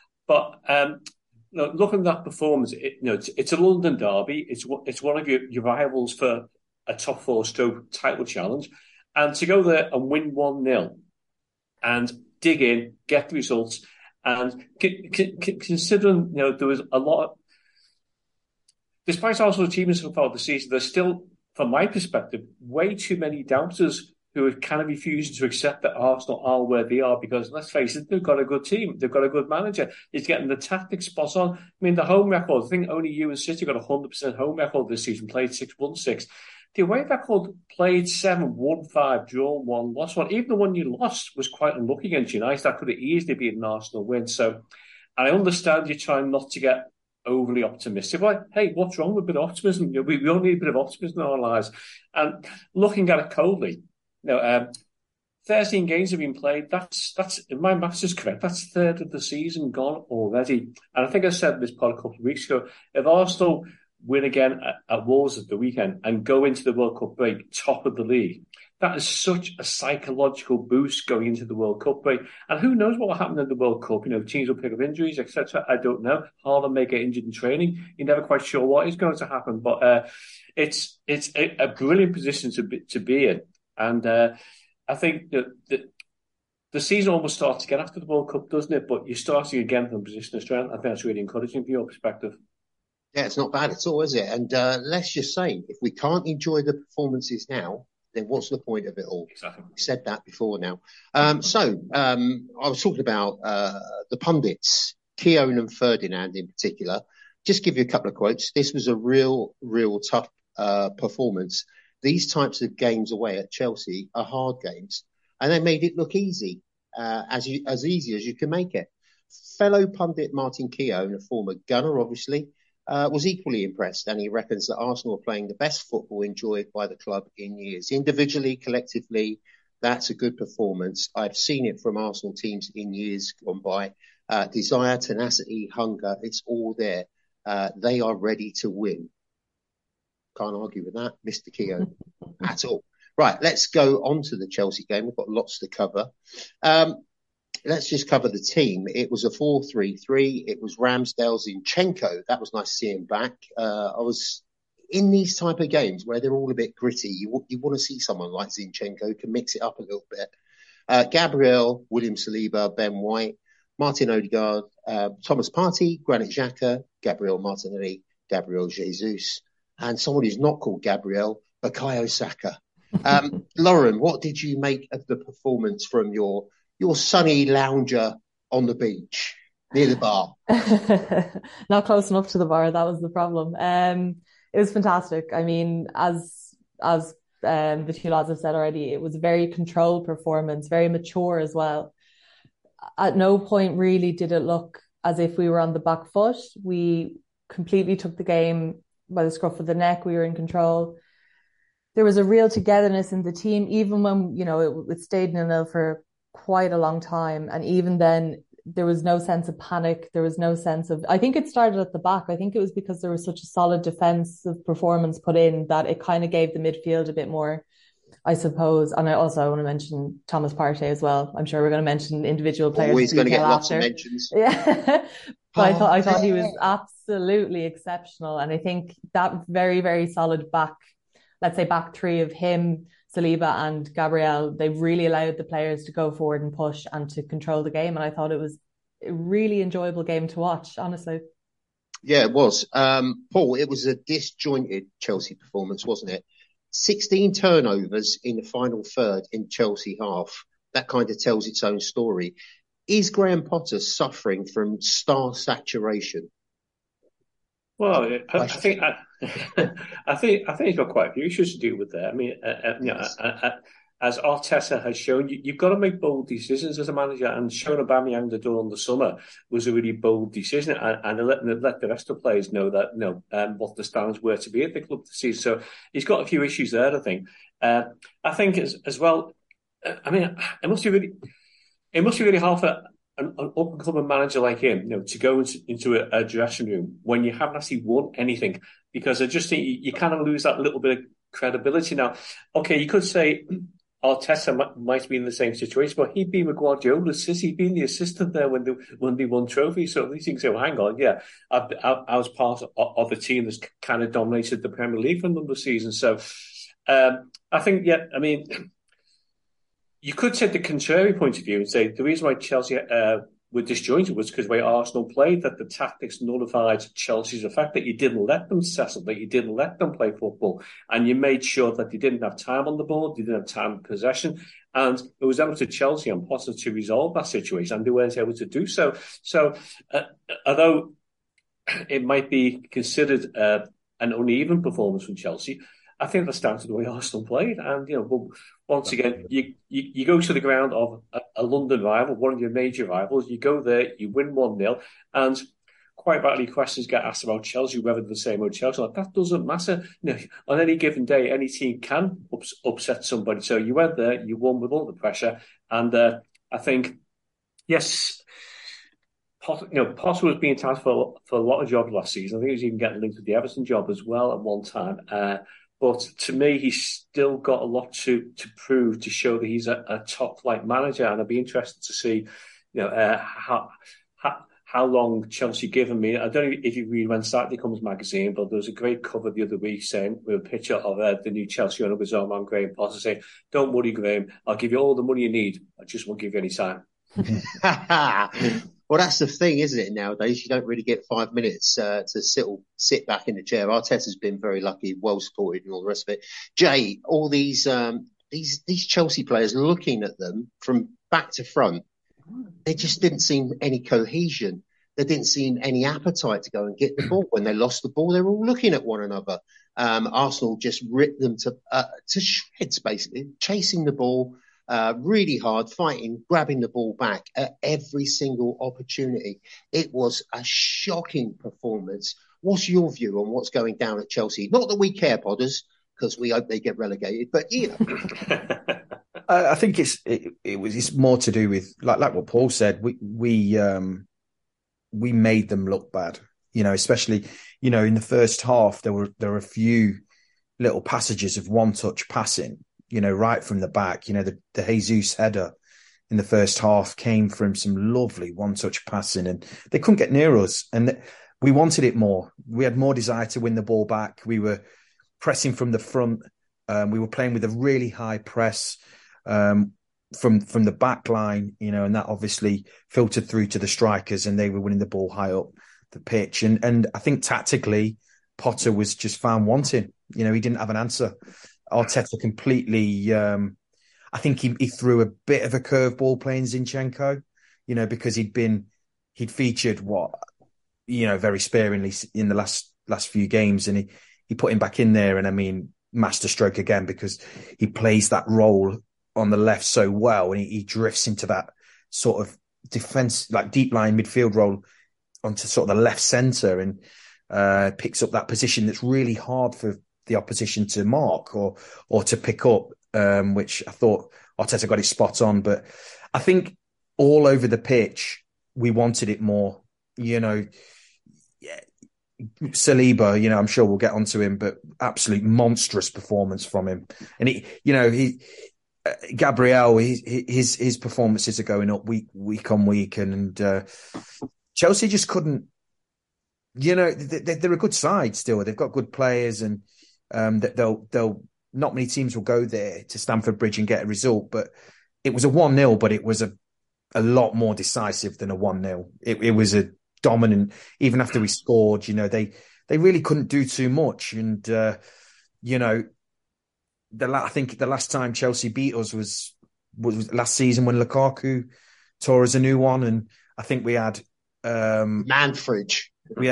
looking at that performance, it's a London derby. It's one of your rivals for a top 4 stroke title challenge, and to go there and win 1-0 and dig in, get the results, and considering there was a lot. Despite Arsenal's achievements so far this season, there's still, from my perspective, way too many doubters who are kind of refusing to accept that Arsenal are where they are, because, let's face it, they've got a good team. They've got a good manager. He's getting the tactics spot on. I mean, the home record, I think only you and City got a 100% home record this season, played 6, won 6. The away record, played 7, won 5, drawn 1, lost 1. Even the one you lost was quite unlucky against United. That could have easily been an Arsenal win. So I understand you're trying not to get overly optimistic. Like, hey, what's wrong with a bit of optimism? We all need a bit of optimism in our lives. And looking at it coldly, 13 games have been played. That's if my maths is correct, that's a third of the season gone already. And I think I said this part a couple of weeks ago. If Arsenal win again at Wolves at the weekend and go into the World Cup break top of the league, that is such a psychological boost going into the World Cup break. And who knows what will happen in the World Cup? Teams will pick up injuries, etc. I don't know. Haaland may get injured in training. You're never quite sure what is going to happen. But it's a brilliant position to be in. And I think that the season almost starts again after the World Cup, doesn't it? But you're starting again from a position of strength. I think that's really encouraging from your perspective. Yeah, it's not bad at all, is it? And let's just say, if we can't enjoy the performances now, then what's the point of it all? Exactly. We've said that before now. I was talking about the pundits, Keown and Ferdinand in particular. Just give you a couple of quotes. This was a real tough performance. These types of games away at Chelsea are hard games, and they made it look easy, as easy as you can make it. Fellow pundit Martin Keown, a former Gunner, obviously, was equally impressed, and he reckons that Arsenal are playing the best football enjoyed by the club in years. Individually, collectively, that's a good performance. I've seen it from Arsenal teams in years gone by. Desire, tenacity, hunger, it's all there. They are ready to win. Can't argue with that, Mr. Keown, at all. Right, let's go on to the Chelsea game. We've got lots to cover. Let's just cover the team. It was a 4-3-3. It was Ramsdale, Zinchenko. That was nice to see him back. I was in these type of games where they're all a bit gritty. You want to see someone like Zinchenko who can mix it up a little bit. Gabriel, William Saliba, Ben White, Martin Odegaard, Thomas Partey, Granit Xhaka, Gabriel Martinelli, Gabriel Jesus, and someone who's not called Gabriel, Bukayo Saka. Lauren, what did you make of the performance from your sunny lounger on the beach near the bar? Not close enough to the bar. That was the problem. It was fantastic. I mean, as the two lads have said already, it was a very controlled performance, very mature as well. At no point really did it look as if we were on the back foot. We completely took the game by the scruff of the neck. We were in control. There was a real togetherness in the team, even when, it stayed 0-0 for quite a long time. And even then, there was no sense of panic. There was no sense of, I think it started at the back. I think it was because there was such a solid defensive performance put in that it kind of gave the midfield a bit more, I suppose. And I want to mention Thomas Partey as well. I'm sure we're going to mention individual players. Always going to get lots of mentions. Yeah. But I thought he was absolutely exceptional. And I think that very, very solid back three of him, Saliba and Gabriel, they really allowed the players to go forward and push and to control the game. And I thought it was a really enjoyable game to watch, honestly. Yeah, it was. Paul, it was a disjointed Chelsea performance, wasn't it? 16 turnovers in the final third in Chelsea half. That kind of tells its own story. Is Graham Potter suffering from star saturation? Well, I think he's got quite a few issues to deal with there. I mean, yes. As Arteta has shown, you've got to make bold decisions as a manager, and showing Aubameyang the door in the summer was a really bold decision, and let the rest of the players know that what the standards were to be at the club this season. So he's got a few issues there, I think. I think as well. I mean, it must be really hard for an up-and-coming manager like him, to go into a dressing room when you haven't actually won anything, because I just think you kind of lose that little bit of credibility. Now, okay, you could say Arteta might be in the same situation, but he'd been with Guardiola since he'd been the assistant there when they won trophies. So at least you can say, well, hang on, yeah, I was part of a team that's kind of dominated the Premier League for a number of seasons. So I think, yeah, I mean, you could take the contrary point of view and say the reason why Chelsea were disjointed was because the way Arsenal played, that the tactics nullified Chelsea's effect, that you didn't let them settle, that you didn't let them play football, and you made sure that they didn't have time on the board, they didn't have time in possession, and it was up to Chelsea and Potter to resolve that situation, and they weren't able to do so. So, although it might be considered an uneven performance from Chelsea, I think that's down to the way Arsenal played. And, once again, you go to the ground of a London rival, one of your major rivals, you go there, you win 1-0, and quite rightly questions get asked about Chelsea, whether they're the same old Chelsea. Like, that doesn't matter. On any given day, any team can upset somebody. So you went there, you won with all the pressure. And I think, yes, Potter was being tasked for a lot of jobs last season. I think he was even getting linked with the Everton job as well at one time. But to me, he's still got a lot to prove to show that he's a top-flight manager. And I'd be interested to see, how long Chelsea give him. I don't know if you read when Saturday Comes magazine, but there was a great cover the other week saying, with a picture of the new Chelsea owner, his own man, Graham Potter, saying, "Don't worry, Graham, I'll give you all the money you need. I just won't give you any time." Well, that's the thing, isn't it? Nowadays, you don't really get 5 minutes to sit back in the chair. Arteta's been very lucky, well supported, and all the rest of it. Jay, all these Chelsea players, looking at them from back to front, there just didn't seem any cohesion. There didn't seem any appetite to go and get the ball. When they lost the ball, they were all looking at one another. Arsenal just ripped them to shreds, basically, chasing the ball really hard, fighting, grabbing the ball back at every single opportunity. It was a shocking performance. What's your view on what's going down at Chelsea? Not that we care, Podders, because we hope they get relegated, but I think it's more to do with like what Paul said. We made them look bad, especially, in the first half, there were a few little passages of one-touch passing, right from the back. The Jesus header in the first half came from some lovely one-touch passing, and they couldn't get near us. And we wanted it more. We had more desire to win the ball back. We were pressing from the front. We were playing with a really high press from the back line, and that obviously filtered through to the strikers, and they were winning the ball high up the pitch. And I think tactically, Potter was just found wanting. He didn't have an answer. Arteta completely, I think he threw a bit of a curveball playing Zinchenko, because he'd featured very sparingly in the last few games, and he put him back in there. And I mean, masterstroke again, because he plays that role on the left so well, and he drifts into that sort of defense, like deep line midfield role onto sort of the left centre, and picks up that position that's really hard for the opposition to mark or to pick up, which I thought Arteta got it spot on. But I think all over the pitch, we wanted it more. Saliba, I'm sure we'll get onto him, but absolute monstrous performance from him. And Gabriel, his performances are going up week on week, and Chelsea just couldn't. They're a good side still. They've got good players, and they'll not many teams will go there to Stamford Bridge and get a result. But it was a 1-0, but it was a lot more decisive than a 1-0. It was a dominant. Even after we scored, they really couldn't do too much, and I think the last time Chelsea beat us was last season when Lukaku tore us a new one, and I think we had Manfridge. We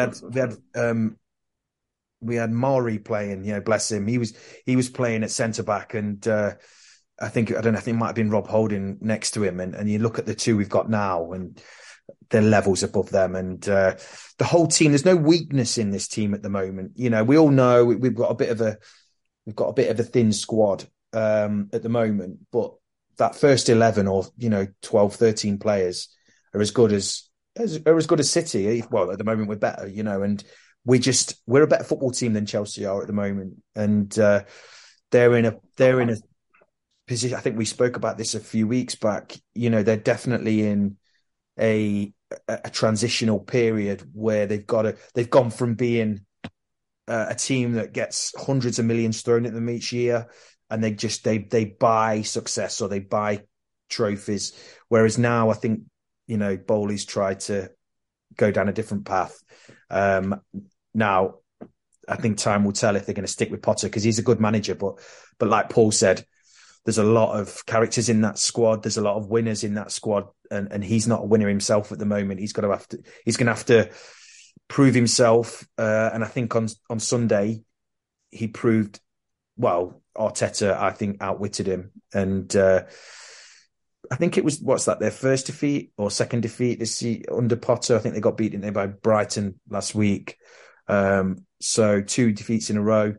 had Maury playing. Bless him. He was playing at centre back, and I think it might have been Rob Holding next to him, and you look at the two we've got now, and they're levels above them, and the whole team. There's no weakness in this team at the moment. We all know we've got a bit of a thin squad at the moment, but that first 11 or 12, 13 players are as good as City. Well, at the moment we're better, and we're a better football team than Chelsea are at the moment, and they're in a position. I think we spoke about this a few weeks back. They're definitely in a transitional period where they've gone from being a team that gets hundreds of millions thrown at them each year, and they buy success or they buy trophies. Whereas now, I think Bowley's tried to go down a different path. Now, I think time will tell if they're going to stick with Potter, because he's a good manager. But like Paul said, there's a lot of characters in that squad. There's a lot of winners in that squad, and he's not a winner himself at the moment. He's going to have to prove himself, and I think on Sunday he proved. Well, Arteta, I think, outwitted him, and I think it was their first defeat or second defeat this under Potter. I think they got beaten by Brighton last week, so 2 defeats in a row.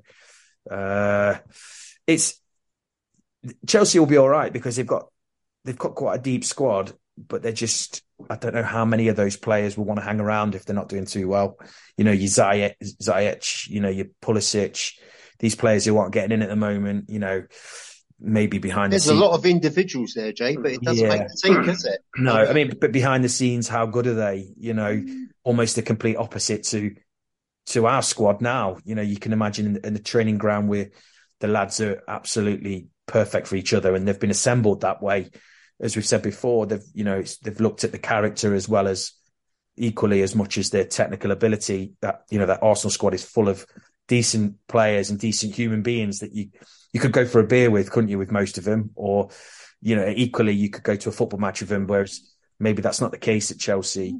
Chelsea will be all right because they've got quite a deep squad, but they're just, I don't know how many of those players will want to hang around if they're not doing too well. Your Ziyech, your Pulisic, these players who aren't getting in at the moment, maybe behind There's the scenes. There's a lot of individuals there, Jay, but it doesn't make the team, does it? No, I mean, but behind the scenes, how good are they? Almost the complete opposite to our squad now. You can imagine in the training ground where the lads are absolutely perfect for each other, and they've been assembled that way. As we've said before, they've looked at the character as well as equally as much as their technical ability, that Arsenal squad is full of decent players and decent human beings that you could go for a beer with, couldn't you, with most of them? Or, equally you could go to a football match with them, whereas maybe that's not the case at Chelsea.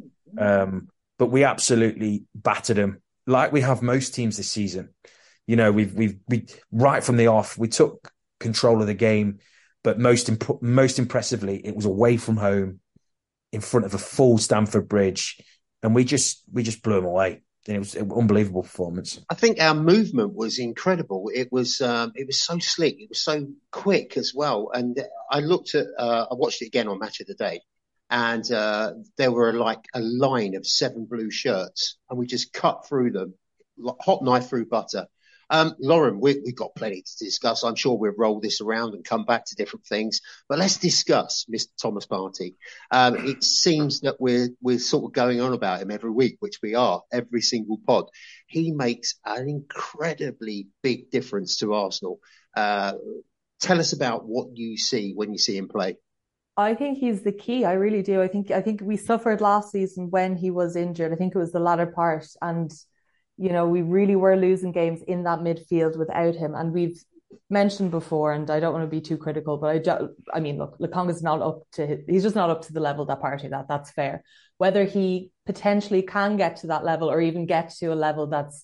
But we absolutely battered them, like we have most teams this season. We right from the off, we took control of the game, but most impressively, it was away from home, in front of a full Stamford Bridge, and we just blew them away. And it was an unbelievable performance. I think our movement was incredible. It was so slick. It was so quick as well. And I watched it again on Match of the Day, and there were like a line of 7 blue shirts, and we just cut through them, hot knife through butter. Lauren, we've got plenty to discuss. I'm sure we'll roll this around and come back to different things. But let's discuss Mr. Thomas Partey. It seems that we're sort of going on about him every week, which we are, every single pod. He makes an incredibly big difference to Arsenal. Tell us about what you see when you see him play. I think he's the key. I really do. I think we suffered last season when he was injured. I think it was the latter part, and we really were losing games in that midfield without him. And we've mentioned before, and I don't want to be too critical, but look, Lokonga's he's just not up to the level that Partey, that's fair. Whether he potentially can get to that level or even get to a level that's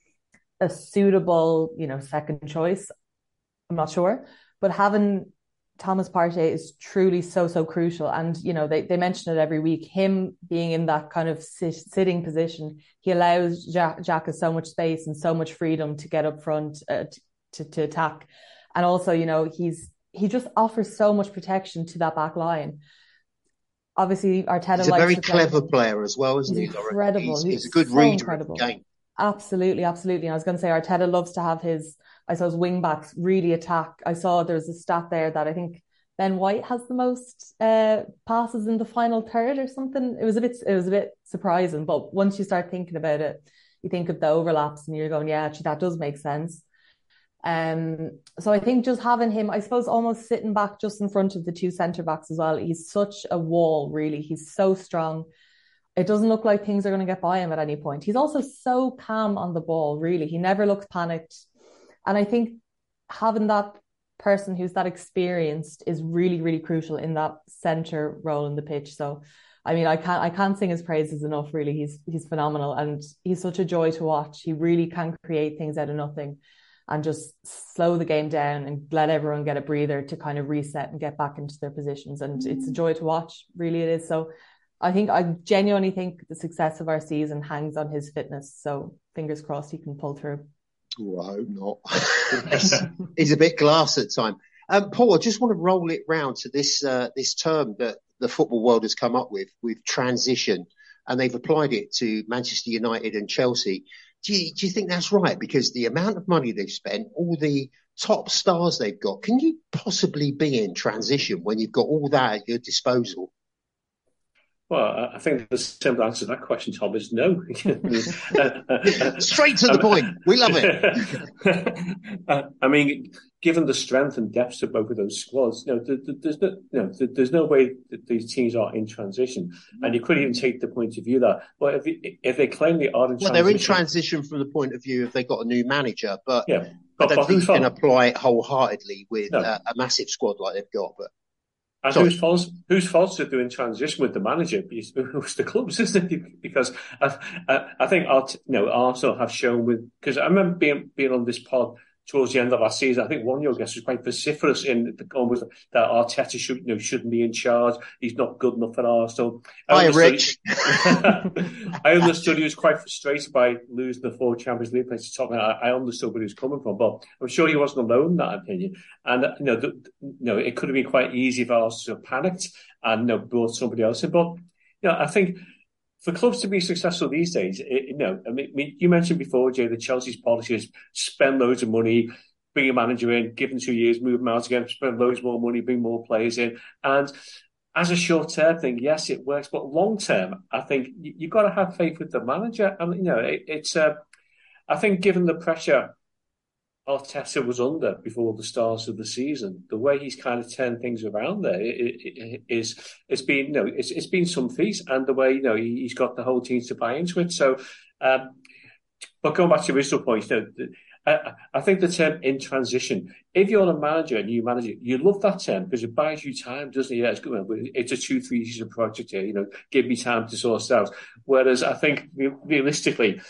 a suitable, second choice, I'm not sure. But having Thomas Partey is truly so crucial. And, they mention it every week, him being in that kind of sitting position, he allows Xhaka so much space and so much freedom to get up front to attack. And also, he just offers so much protection to that back line. Obviously, Arteta he's a very clever player as well, isn't he? Incredible. He's a good reader of the game. Absolutely. And I was going to say, Arteta loves to have his, I suppose, wing backs really attack. I saw there's a stat there that I think Ben White has the most passes in the final third or something. It was a bit surprising, but once you start thinking about it, you think of the overlaps and you're going, yeah, actually that does make sense. So I think just having him, I suppose, almost sitting back just in front of the 2 centre backs as well. He's such a wall, really. He's so strong. It doesn't look like things are going to get by him at any point. He's also so calm on the ball, really. He never looks panicked. And I think having that person who's that experienced is really, really crucial in that centre role in the pitch. So, I can't sing his praises enough, really. He's phenomenal, and he's such a joy to watch. He really can create things out of nothing and just slow the game down and let everyone get a breather to kind of reset and get back into their positions. And it's a joy to watch, really it is. So I genuinely think the success of our season hangs on his fitness. So fingers crossed he can pull through. Oh, I hope not. He's a bit glass at time. Paul, I just want to roll it round to this term that the football world has come up with transition, and they've applied it to Manchester United and Chelsea. Do you think that's right? Because the amount of money they've spent, all the top stars they've got, can you possibly be in transition when you've got all that at your disposal? Well, I think the simple answer to that question, Tom, is no. Straight to the point. We love it. Given the strength and depth of both of those squads, there's no way that these teams are in transition. And you could even take the point of view that, well, if they claim they are in transition... Well, they're in transition from the point of view if they've got a new manager, but I don't think you can apply it wholeheartedly with a massive squad like they've got. But and whose fault is it doing transition with the manager? It was the clubs, isn't it? Because I think Arsenal have shown because I remember being on this pod towards the end of last season. I think one of your guests was quite vociferous in the comments that Arteta shouldn't be in charge. He's not good enough for Arsenal. Hi, Rich. I understood he was quite frustrated by losing the 4 Champions League places to Tottenham. I understood where he was coming from, but I'm sure he wasn't alone in that opinion. And it could have been quite easy if Arsenal panicked and brought somebody else in. But I think for clubs to be successful these days, you mentioned before, Jay, that Chelsea's policy is spend loads of money, bring a manager in, give them 2 years, move them out again, spend loads more money, bring more players in. And as a short-term thing, yes, it works. But long-term, I think you've got to have faith with the manager. And, I think given the pressure Arteta was under before the start of the season. The way he's kind of turned things around there it's been it's been some feat, and the way he's got the whole team to buy into it. So, but going back to your original point, I think the term "in transition." If you're a manager, a new manager, you love that term because it buys you time, doesn't it? Yeah, it's good. It's a 2-3 season project here. Give me time to sort it out. Whereas I think realistically,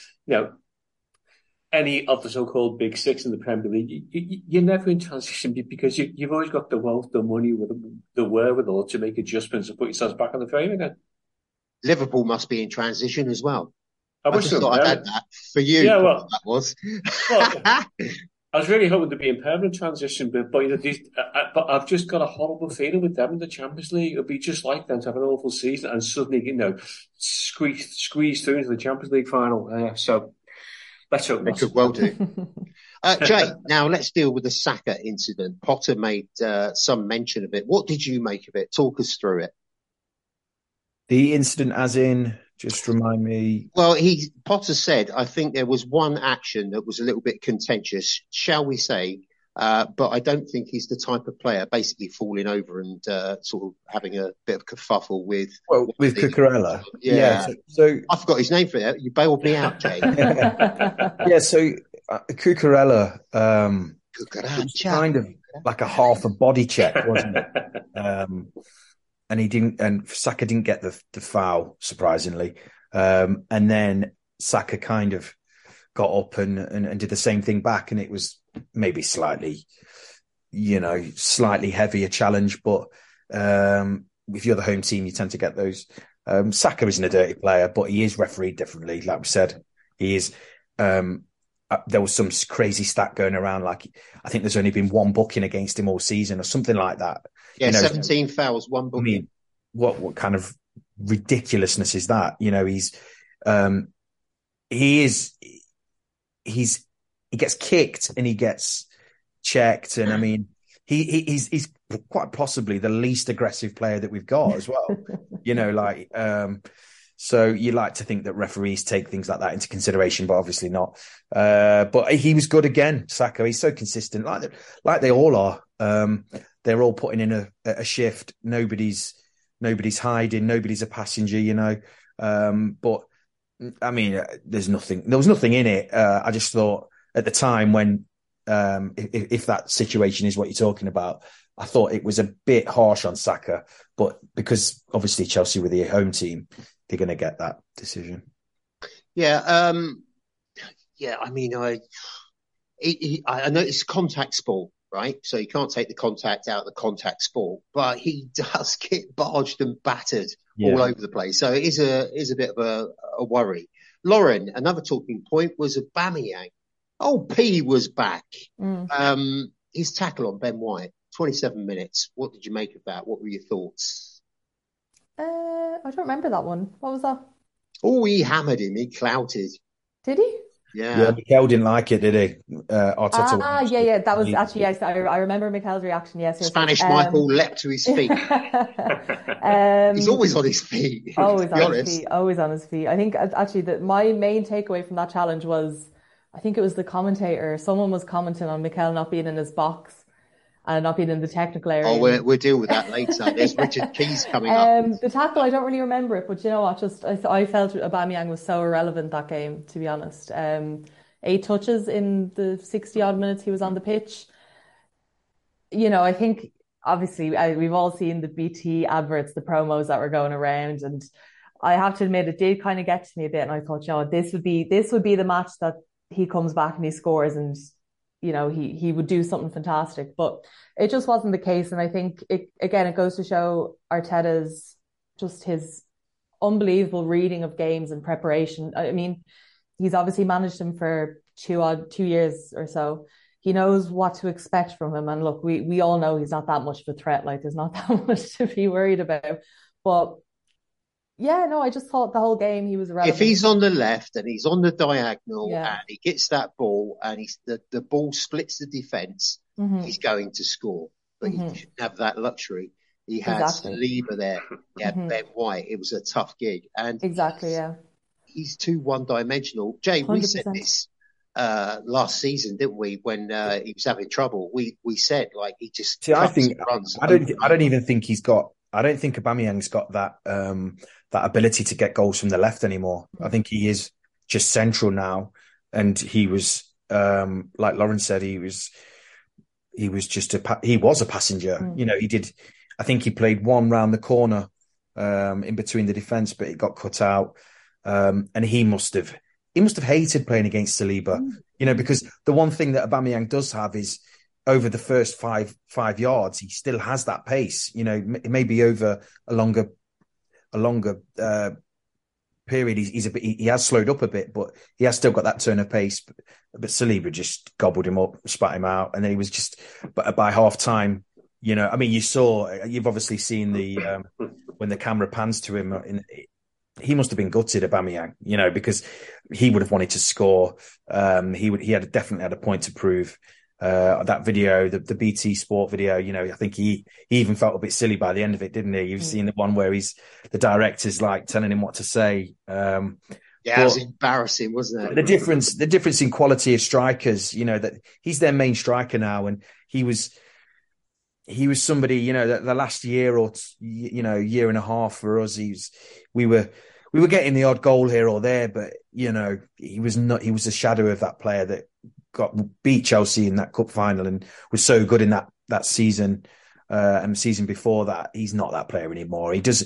any of the so-called big six in the Premier League, you're never in transition because you've always got the wealth, the money, the wherewithal to make adjustments and put yourselves back on the frame again. Liverpool must be in transition as well. I just thought I'd add that for you. Yeah, well, that was. Well, I was really hoping to be in permanent transition, but I've just got a horrible feeling with them in the Champions League. It'll be just like them to have an awful season and suddenly, squeeze through into the Champions League final. So. Let's hope they could well do. Jay, now let's deal with the Saka incident. Potter made some mention of it. What did you make of it? Talk us through it. The incident as in, just remind me. Well, Potter said, I think there was one action that was a little bit contentious, shall we say, but I don't think he's the type of player basically falling over and sort of having a bit of kerfuffle with... Well, with Cucurella. Yeah. So I forgot his name for it. You bailed me out, Jay. Yeah, so Cucurella was kind of like a half a body check, wasn't it? And Saka didn't get the foul, surprisingly. And then Saka kind of got up and did the same thing back, and it was maybe slightly heavier challenge, but if you're the home team, you tend to get those. Saka isn't a dirty player, but he is refereed differently. Like we said, he is. There was some crazy stat going around, like I think there's only been one booking against him all season or something like that. Yeah, 17 fouls, one booking. I mean, what kind of ridiculousness is that? He gets kicked and he gets checked, and I mean, he's quite possibly the least aggressive player that we've got as well. So you like to think that referees take things like that into consideration, but obviously not. But he was good again, Saka. He's so consistent, like they all are. They're all putting in a shift. Nobody's hiding. Nobody's a passenger. But I mean, there was nothing in it. I just thought at the time when, if that situation is what you're talking about, I thought it was a bit harsh on Saka, but because obviously Chelsea were the home team, they're going to get that decision. Yeah. I mean, I know it's contact sport, right? So you can't take the contact out of the contact sport, but he does get barged and battered all over the place. So it is a bit of a worry. Lauren, another talking point was Aubameyang. Oh, P was back. His tackle on Ben White, 27 minutes. What did you make of that? What were your thoughts? I don't remember that one. What was that? Oh, he hammered him. He clouted. Did he? Yeah. Mikel didn't like it, did he? Arteta. Yeah. That was actually, yes. I remember Mikel's reaction. Yes. Spanish Michael leapt to his feet. He's always on his feet. Always on his feet. I think actually that my main takeaway from that challenge was, I think it was the commentator. Someone was commenting on Mikel not being in his box and not being in the technical area. Oh, we'll deal with that later. There's Richard Keys coming up. The tackle, I don't really remember it, but you know what? I felt Aubameyang was so irrelevant that game, to be honest. 8 touches in the 60-odd minutes he was on the pitch. I think, obviously, we've all seen the BT adverts, the promos that were going around, and I have to admit, it did kind of get to me a bit, and I thought, this would be the match that he comes back and he scores, and he would do something fantastic, but it just wasn't the case. And I think it goes to show Arteta's just his unbelievable reading of games and preparation. I mean, he's obviously managed him for 2 years or so. He knows what to expect from him. And look, we all know he's not that much of a threat. Like, there's not that much to be worried about. But yeah, no, I just thought the whole game he was irrelevant. If he's on the left and he's on the diagonal and he gets that ball and the ball splits the defence, he's going to score. But he shouldn't have that luxury. He had Saliba there. He had Ben White. It was a tough gig. And exactly, yeah. He's too one-dimensional. Jay, 100%. We said this last season, didn't we? When he was having trouble, we said like he just. See, I don't even think he's got. I don't think Aubameyang's got that that ability to get goals from the left anymore. I think he is just central now, and he was like Lauren said, he was a passenger. You know, he did. I think he played one round the corner in between the defence, but it got cut out, and he must have hated playing against Saliba. You know, because the one thing that Aubameyang does have is over the first five yards, he still has that pace. You know, maybe over a longer period, he has slowed up a bit, but he has still got that turn of pace. But Saliba just gobbled him up, spat him out, and then he was just. But by half time, you know, I mean, you've obviously seen the when the camera pans to him. He must have been gutted, Aubameyang, you know, because he would have wanted to score. He had definitely had a point to prove. That video, the BT Sport video, you know, I think he even felt a bit silly by the end of it, didn't he? You've seen the one where the director's like telling him what to say. Yeah, it was embarrassing, wasn't it? The difference in quality of strikers, you know, that he's their main striker now, and he was somebody, you know, that the last year or year and a half for us, we were getting the odd goal here or there, but you know, he was a shadow of that player that beat Chelsea in that cup final and was so good in that season and the season before that. He's not that player anymore. There's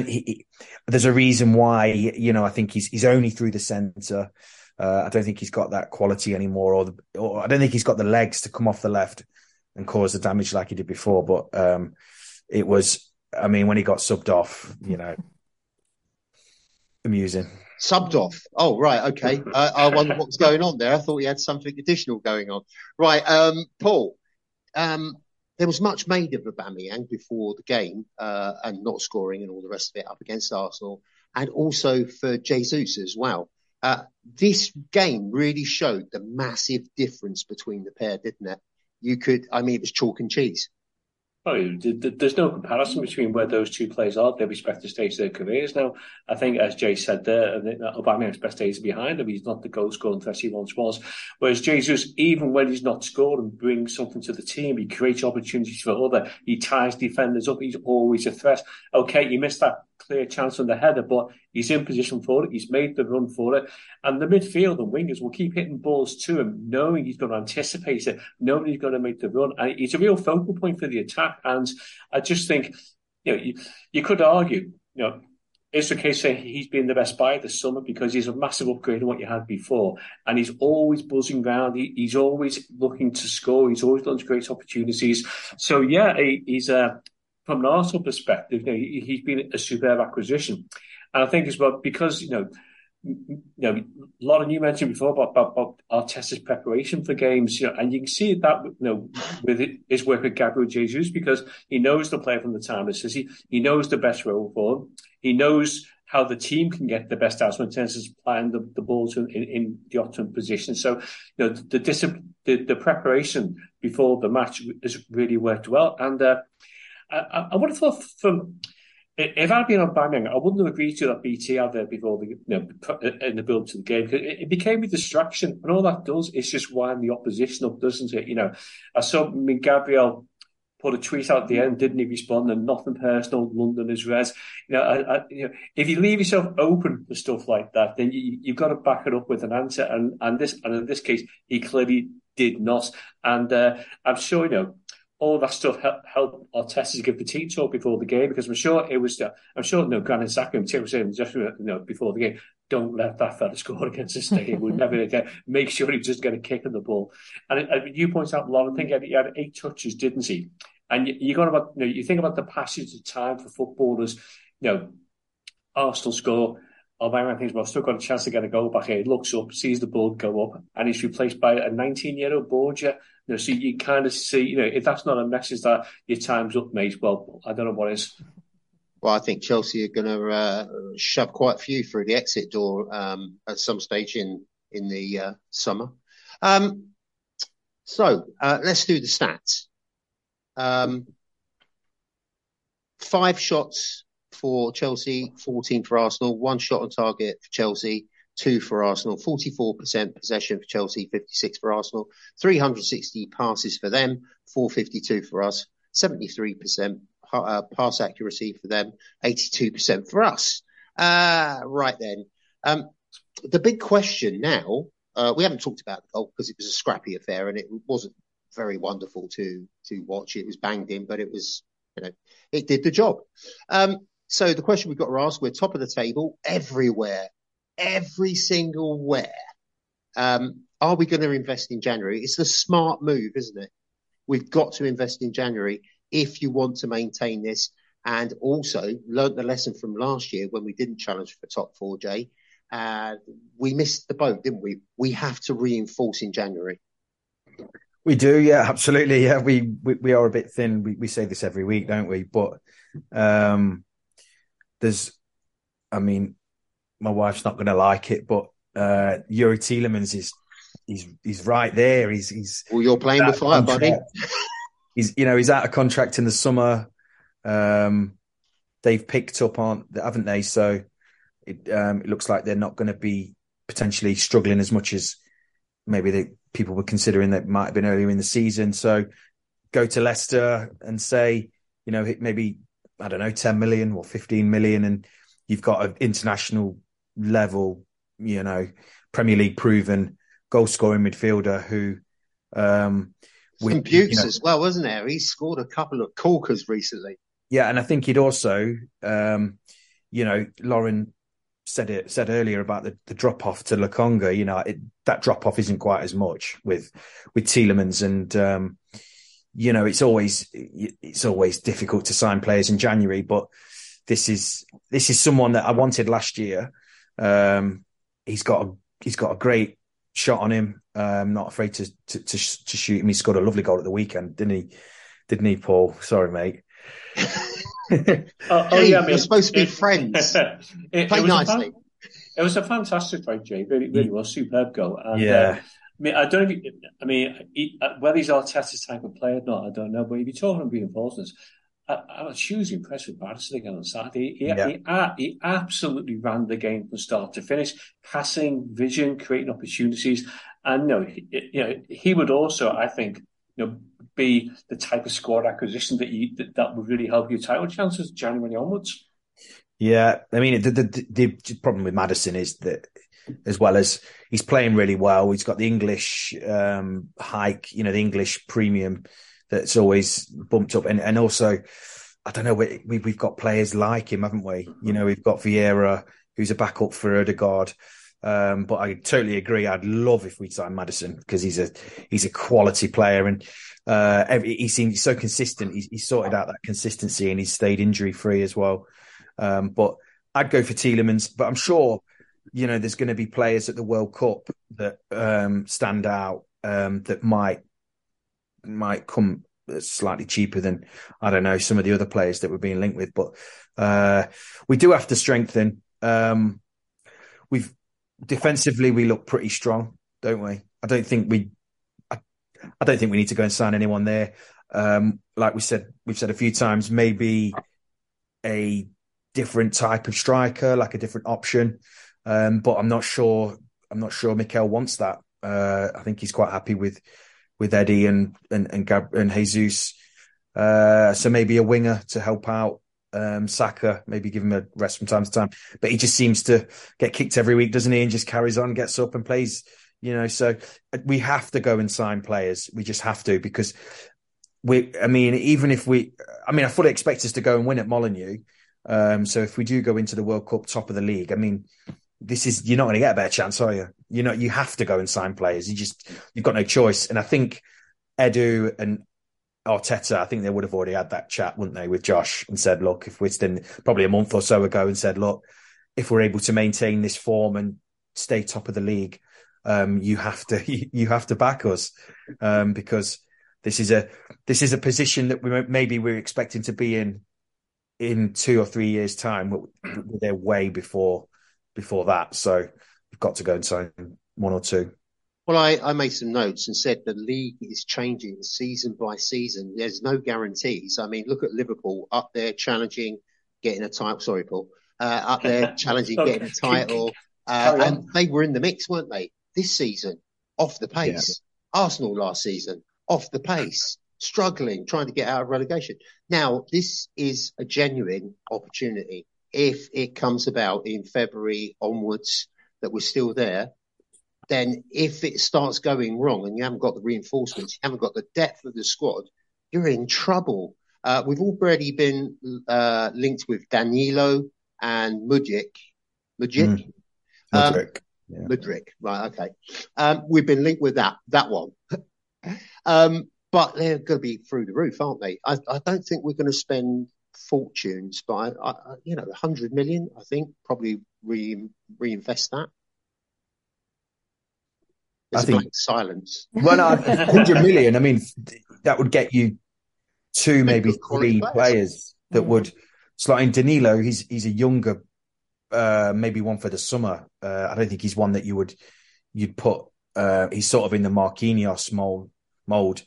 a reason why, you know, I think he's only through the centre. I don't think he's got that quality anymore, or I don't think he's got the legs to come off the left and cause the damage like he did before. But it was, I mean, when he got subbed off, you know, amusing. Subbed off. Oh, right. Okay. I wonder what was going on there. I thought he had something additional going on. Right. Paul, there was much made of Aubameyang before the game and not scoring and all the rest of it up against Arsenal, and also for Jesus as well. This game really showed the massive difference between the pair, didn't it? It was chalk and cheese. Oh, there's no comparison between where those two players are at their respective stages of their careers. Now, I think, as Jay said there, Aubameyang's best days are behind him. He's not the goal-scoring threat he once was. Whereas Jesus, even when he's not scoring, brings something to the team. He creates opportunities for others. He ties defenders up. He's always a threat. Okay, he missed that clear chance on the header, but he's in position for it. He's made the run for it. And the midfield and wingers will keep hitting balls to him, knowing he's going to anticipate it, knowing he's going to make the run. And he's a real focal point for the attack. And I just think, you know, you could argue, you know, it's the case saying he's been the best buy this summer because he's a massive upgrade on what you had before. And he's always buzzing around. He's always looking to score. He's always done great opportunities. So, yeah, he's from an Arsenal perspective, you know, he's been a superb acquisition. And I think as well, because, you know, Lauren, you mentioned before about Arteta's preparation for games, you know, and you can see that, you know, with his work with Gabriel Jesus, because he knows the player from the time of City. He knows the best role for him. He knows how the team can get the best out in terms of playing the balls in the optimum position. So, you know, the preparation before the match has really worked well. And I would have thought if I'd been on Aubameyang, I wouldn't have agreed to that BT had there before in the build to the game. It became a distraction, and all that does is just wind the opposition up, doesn't it? You know, Gabriel put a tweet out at the end, didn't he respond? And nothing personal, London is red. You know, if you leave yourself open for stuff like that, then you've got to back it up with an answer. And in this case, he clearly did not. And I'm sure, you know, all that stuff helped Arteta to give the team talk before the game, because I'm sure, Granit Xhaka was saying just, you know, before the game, don't let that fella score against us today. We'll never make sure he just get a kick in the ball. And you point out, Lauren, I think he had 8 touches, didn't he? And you think about the passage of time for footballers. You know, Arsenal score. Aubameyang thinks, well, I've still got a chance to get a goal back here. He looks up, sees the ball go up, and he's replaced by a 19-year-old Borgia. You know, so you kind of see, you know, if that's not a message that your time's up, mate, well, I don't know what is. Well, I think Chelsea are going to shove quite a few through the exit door at some stage in the summer. So let's do the stats. 5 shots for Chelsea, 14 for Arsenal, 1 shot on target for Chelsea, 2 for Arsenal, 44% possession for Chelsea, 56 for Arsenal, 360 passes for them, 452 for us, 73% pass accuracy for them, 82% for us. Right then. The big question now, we haven't talked about the goal because it was a scrappy affair and it wasn't very wonderful to watch. It was banged in, but it was, it did the job. So the question we've got to ask, we're top of the table everywhere, every single where. Are we going to invest in January? It's the smart move, isn't it? We've got to invest in January if you want to maintain this, and also learnt the lesson from last year when we didn't challenge for top 4, Jay. We missed the boat, didn't we? We have to reinforce in January. We do, yeah, absolutely. Yeah, we are a bit thin. We say this every week, don't we? But my wife's not going to like it, but Youri Tielemans he's right there. He's well, you're playing with fire, buddy. He's out of contract in the summer. They've picked up on, haven't they? So it looks like they're not going to be potentially struggling as much as maybe people were considering that might have been earlier in the season. So go to Leicester and say, maybe, I don't know, 10 million or 15 million, and you've got an international level, Premier League proven goal scoring midfielder who, with Bukes as well, wasn't there? He scored a couple of corkers recently. Yeah, and I think he'd also, Lauren said earlier about the drop off to Lokonga. That drop off isn't quite as much with Tielemans, and it's always difficult to sign players in January. But this is someone that I wanted last year. He's got a great shot on him. Not afraid to shoot him. He scored a lovely goal at the weekend, didn't he, Paul? Sorry, mate. You're supposed to be friends. Play nicely. It was a fantastic fight, Jay. Really was superb goal. And, yeah. Whether he's Arteta's type of player or not, I don't know. But if you're talking about reinforcements, I was hugely impressed with Maddison again on Saturday. He absolutely ran the game from start to finish, passing, vision, creating opportunities. And he would also, I think, be the type of squad acquisition that would really help your title chances January onwards. Yeah, I mean, the problem with Maddison is that, as well as he's playing really well, he's got the English hike, the English premium that's always bumped up, and also, I don't know, we've got players like him, haven't we? We've got Vieira, who's a backup for Ødegaard. But I totally agree. I'd love if we'd sign Maddison because he's a quality player, and he seems so consistent. He's sorted out that consistency, and he's stayed injury free as well. But I'd go for Tielemans. But I'm sure there's going to be players at the World Cup that stand out that might come slightly cheaper than, I don't know, some of the other players that we're being linked with. But we do have to strengthen. Defensively, we look pretty strong, don't we? I don't think we need to go and sign anyone there. Like we've said a few times, maybe a different type of striker, like a different option. But I'm not sure Mikel wants that. I think he's quite happy with Eddie and Jesus. So maybe a winger to help out. Saka, maybe give him a rest from time to time, but he just seems to get kicked every week, doesn't he? And just carries on, gets up and plays, so we have to go and sign players. We just have to, because I fully expect us to go and win at Molineux. So if we do go into the World Cup top of the league, you're not going to get a better chance, are you? You have to go and sign players. You've got no choice. And I think Edu and Arteta, I think they would have already had that chat, wouldn't they, with Josh, and said, look, if we're still probably a month or so ago, and said, look, if we're able to maintain this form and stay top of the league, you have to back us, because this is a position that we're expecting to be in 2 or 3 years' time, but they're way before that. So we've got to go and sign one or two. Well, I made some notes and said the league is changing season by season. There's no guarantees. Look at Liverpool up there challenging, getting a title. Sorry, Paul. Up there challenging, getting a title. And they were in the mix, weren't they? This season, off the pace. Yeah. Arsenal last season, off the pace, struggling, trying to get out of relegation. Now, this is a genuine opportunity. If it comes about in February onwards that we're still there, then if it starts going wrong and you haven't got the reinforcements, you haven't got the depth of the squad, you're in trouble. We've already been linked with Danilo and Mudryk. Mudryk. Right, okay. We've been linked with that one. But they're going to be through the roof, aren't they? I don't think we're going to spend fortunes, but 100 million, I think, probably reinvest that. There's a blank silence. Well, no, 100 million. I mean, that would get you 2, maybe 3 players that would slot in. Danilo, he's a younger, maybe one for the summer. I don't think he's one that you'd put. He's sort of in the Marquinhos mold.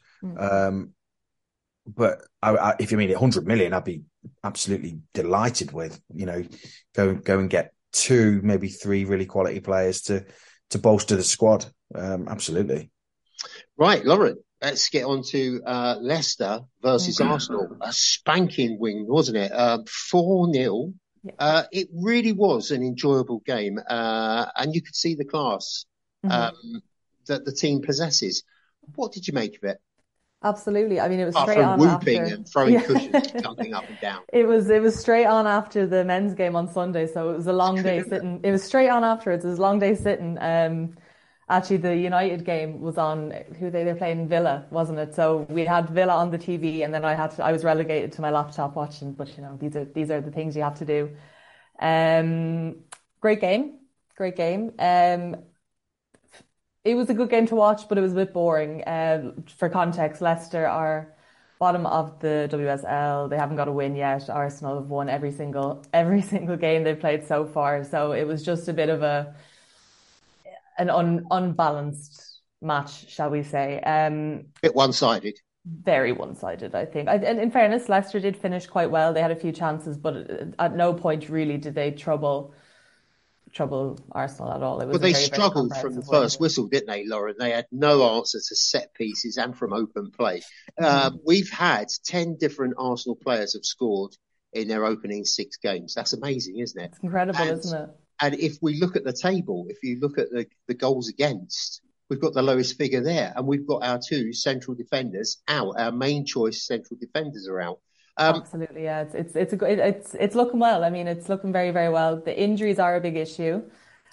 But if you mean 100 million, I'd be absolutely delighted with. Go and get 2, maybe 3 really quality players to bolster the squad. Absolutely. Right, Lauren. Let's get on to Leicester versus Arsenal. A spanking win, wasn't it? 4-0. Yeah. It really was an enjoyable game. And you could see the class that the team possesses. What did you make of it? Absolutely. I mean, it was straight on whooping after... and throwing cushions, jumping up and down. It was straight on after the men's game on Sunday, so it was a long day sitting. It was straight on afterwards. It was a long day sitting. Actually, the United game was on. Who they were playing? Villa, wasn't it? So we had Villa on the TV, and then I was relegated to my laptop watching. But these are the things you have to do. Great game. It was a good game to watch, but it was a bit boring. For context, Leicester are bottom of the WSL. They haven't got a win yet. Arsenal have won every single game they've played so far. So it was just a bit of an unbalanced match, shall we say? Bit one-sided. Very one-sided, I think. And in fairness, Leicester did finish quite well. They had a few chances, but at no point really did they trouble Arsenal at all. It was they struggled from the first whistle, didn't they, Lauren? They had no answer to set pieces and from open play. We've had 10 different Arsenal players have scored in their opening 6 games. That's amazing, isn't it? It's incredible, isn't it? And if we look at the table, if you look at the goals against, we've got the lowest figure there, and we've got our 2 central defenders out. Our main choice central defenders are out. Absolutely, yeah. It's looking well. I mean, it's looking very, very well. The injuries are a big issue.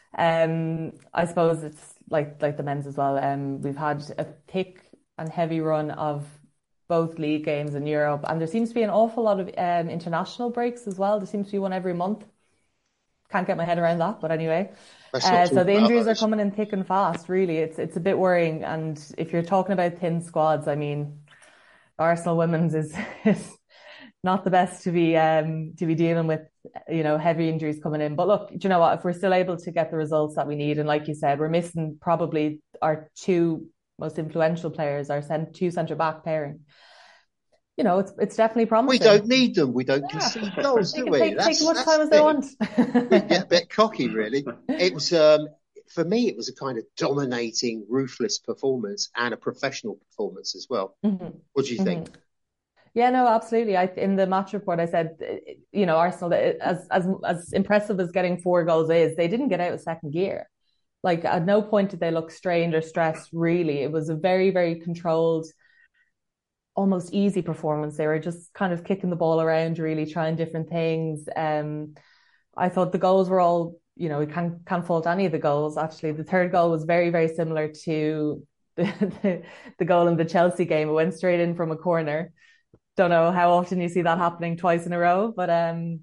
I suppose it's like the men's as well. We've had a thick and heavy run of both league games in Europe, and there seems to be an awful lot of international breaks as well. There seems to be one every month. Can't get my head around that, but anyway. So the injuries are coming in thick and fast. Really, it's a bit worrying. And if you're talking about thin squads, I mean, Arsenal women's is not the best to be dealing with, heavy injuries coming in. But look, do you know what? If we're still able to get the results that we need, and like you said, we're missing probably our 2 most influential players, our 2 centre back pairing. It's definitely promising. We don't need them. We don't concede goals, do we? Take as much time as they want. We get a bit cocky, really. It was, for me, it was a kind of dominating, ruthless performance and a professional performance as well. Mm-hmm. What do you think? Yeah, no, absolutely. In the match report, I said, Arsenal, as impressive as getting 4 goals is, they didn't get out of second gear. Like, at no point did they look strained or stressed, really. It was a very, very controlled, almost easy performance. They were just kind of kicking the ball around, really trying different things. I thought the goals were all, we can't fault any of the goals. Actually, the third goal was very, very similar to the goal in the Chelsea game. It went straight in from a corner. Don't know how often you see that happening twice in a row, but it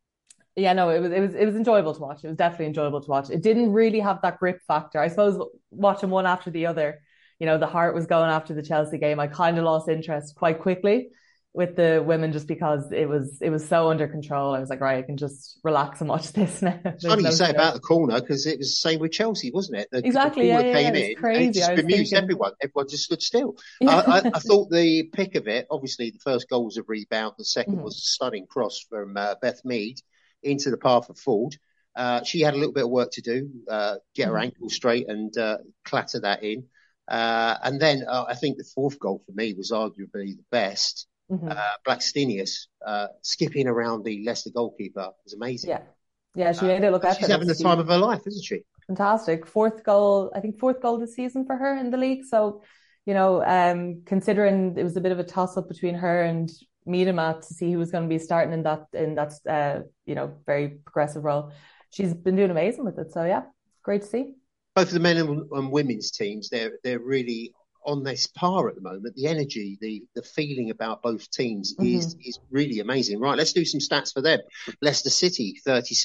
was enjoyable to watch. It was definitely enjoyable to watch. It didn't really have that grip factor. I suppose watching one after the other, the heart was going after the Chelsea game. I kind of lost interest quite quickly with the women just because it was so under control. I was like, right, I can just relax and watch this now. It's funny you say about the corner, because it was the same with Chelsea, wasn't it? Exactly, the corner came in, crazy. it just bemused everyone. Everyone just stood still. I thought the pick of it, obviously the first goal was a rebound, the second was a stunning cross from Beth Mead into the path of Ford. She had a little bit of work to do, get her ankle straight and clatter that in. And then I think the fourth goal for me was arguably the best. Blackstenius skipping around the Leicester goalkeeper was amazing. Yeah, she made it look effortless. She's having the time of her life, isn't she? Fantastic. Fourth goal this season for her in the league. So, considering it was a bit of a toss-up between her and Miedema to see who was going to be starting in that very progressive role, she's been doing amazing with it. So yeah, great to see. Both of the men and women's teams, they're really on this par at the moment. The energy, the feeling about both teams is really amazing. Right, let's do some stats for them. Leicester City,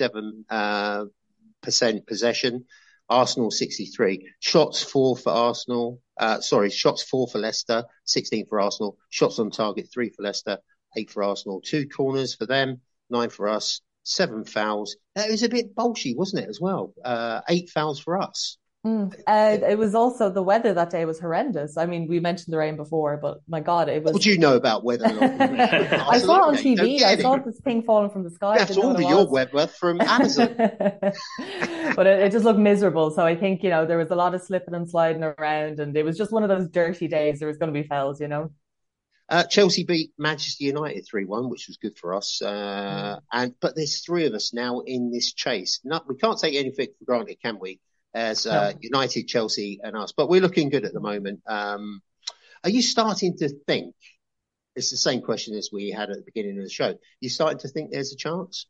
37% possession. Arsenal, 63. Shots 4 for Arsenal. Shots 4 for Leicester, 16 for Arsenal. Shots on target, 3 for Leicester, 8 for Arsenal. 2 corners for them, 9 for us. 7 fouls. It was a bit bolshy, wasn't it, as well? 8 fouls for us. It was also the weather that day was horrendous. I mean, we mentioned the rain before, but my God, it was. What do you know about weather? I saw it on TV. I saw this thing falling from the sky. You have to order your weather from Amazon. But it just looked miserable. So I think, there was a lot of slipping and sliding around, and it was just one of those dirty days. There was going to be fouls, Chelsea beat Manchester United 3-1, which was good for us. But there's 3 of us now in this chase. We can't take anything for granted, can we? As United, Chelsea and us. But we're looking good at the moment. Are you starting to think, it's the same question as we had at the beginning of the show, you starting to think there's a chance?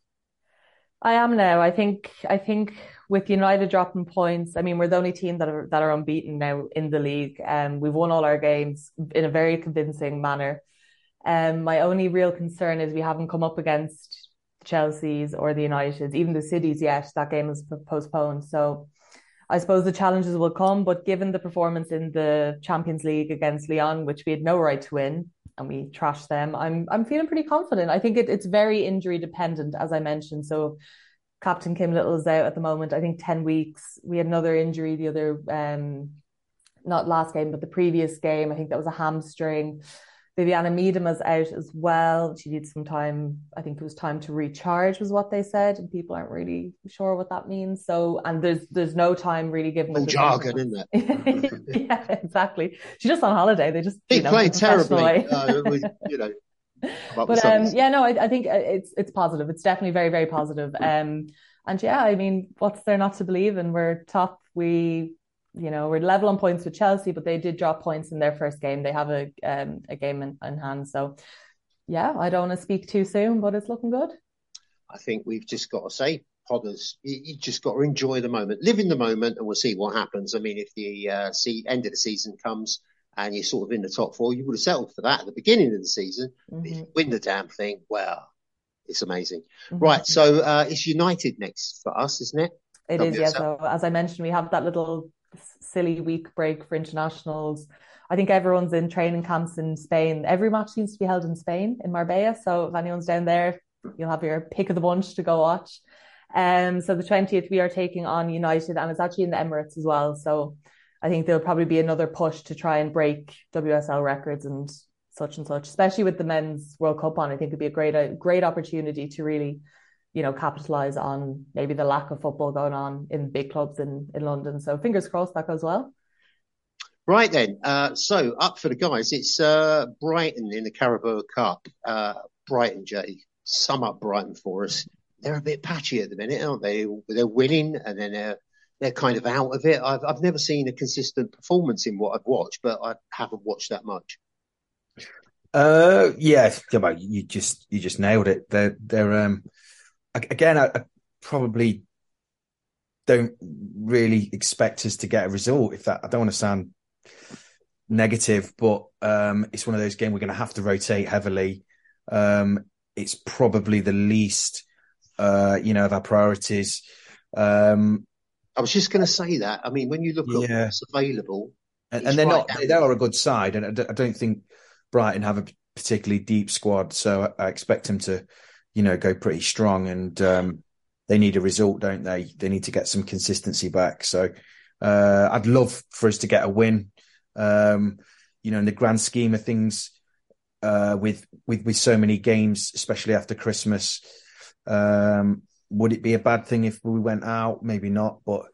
I am now. I think with United dropping points, I mean, we're the only team that are unbeaten now in the league. We've won all our games in a very convincing manner. My only real concern is we haven't come up against the Chelseas or the Uniteds, even the Cities yet. That game is postponed. So I suppose the challenges will come, but given the performance in the Champions League against Lyon, which we had no right to win, and we trashed them, I'm feeling pretty confident. I think it's very injury dependent, as I mentioned. So Captain Kim Little is out at the moment, I think 10 weeks. We had another injury the other, not last game, but the previous game. I think that was a hamstring. Viviana Miedema's out as well. She needs some time. I think it was time to recharge was what they said, and people aren't really sure what that means. So, and there's no time really given. All jargon, isn't it? Yeah, exactly. She's just on holiday. They just keep playing terribly. But I think it's positive. It's definitely very, very positive. And yeah, I mean, what's there not to believe in? We're top. We're level on points with Chelsea, but they did drop points in their first game. They have a game in hand. So, yeah, I don't want to speak too soon, but it's looking good. I think we've just got to say, Podders, you just got to enjoy the moment, live in the moment, and we'll see what happens. I mean, if the end of the season comes and you're sort of in the top 4, you would have settled for that at the beginning of the season. If you win the damn thing, well, it's amazing. Right, so it's United next for us, isn't it? It is, yeah. So, as I mentioned, we have that little silly week break for internationals. I think everyone's in training camps in Spain. Every match seems to be held in Spain, in Marbella. So if anyone's down there, you'll have your pick of the bunch to go watch. So the 20th, we are taking on United, and it's actually in the Emirates as well. So I think there'll probably be another push to try and break WSL records and such, especially with the Men's World Cup on. I think it'd be a great opportunity to really, capitalise on maybe the lack of football going on in big clubs in London. So fingers crossed that goes well. Right then. So up for the guys, it's Brighton in the Carabao Cup. Brighton, Jay, sum up Brighton for us. They're a bit patchy at the minute, aren't they? They're winning and then they're kind of out of it. I've never seen a consistent performance in what I've watched, but I haven't watched that much. Yeah, you just nailed it. They're again, I probably don't really expect us to get a result. I don't want to sound negative, but it's one of those games we're going to have to rotate heavily. It's probably the least, of our priorities. I was just going to say that. I mean, when you look at what's available, and they're they are a good side, and I don't think Brighton have a particularly deep squad, so I expect them to, go pretty strong, and they need a result, don't they? They need to get some consistency back. So I'd love for us to get a win. In the grand scheme of things, with so many games, especially after Christmas, would it be a bad thing if we went out? Maybe not. But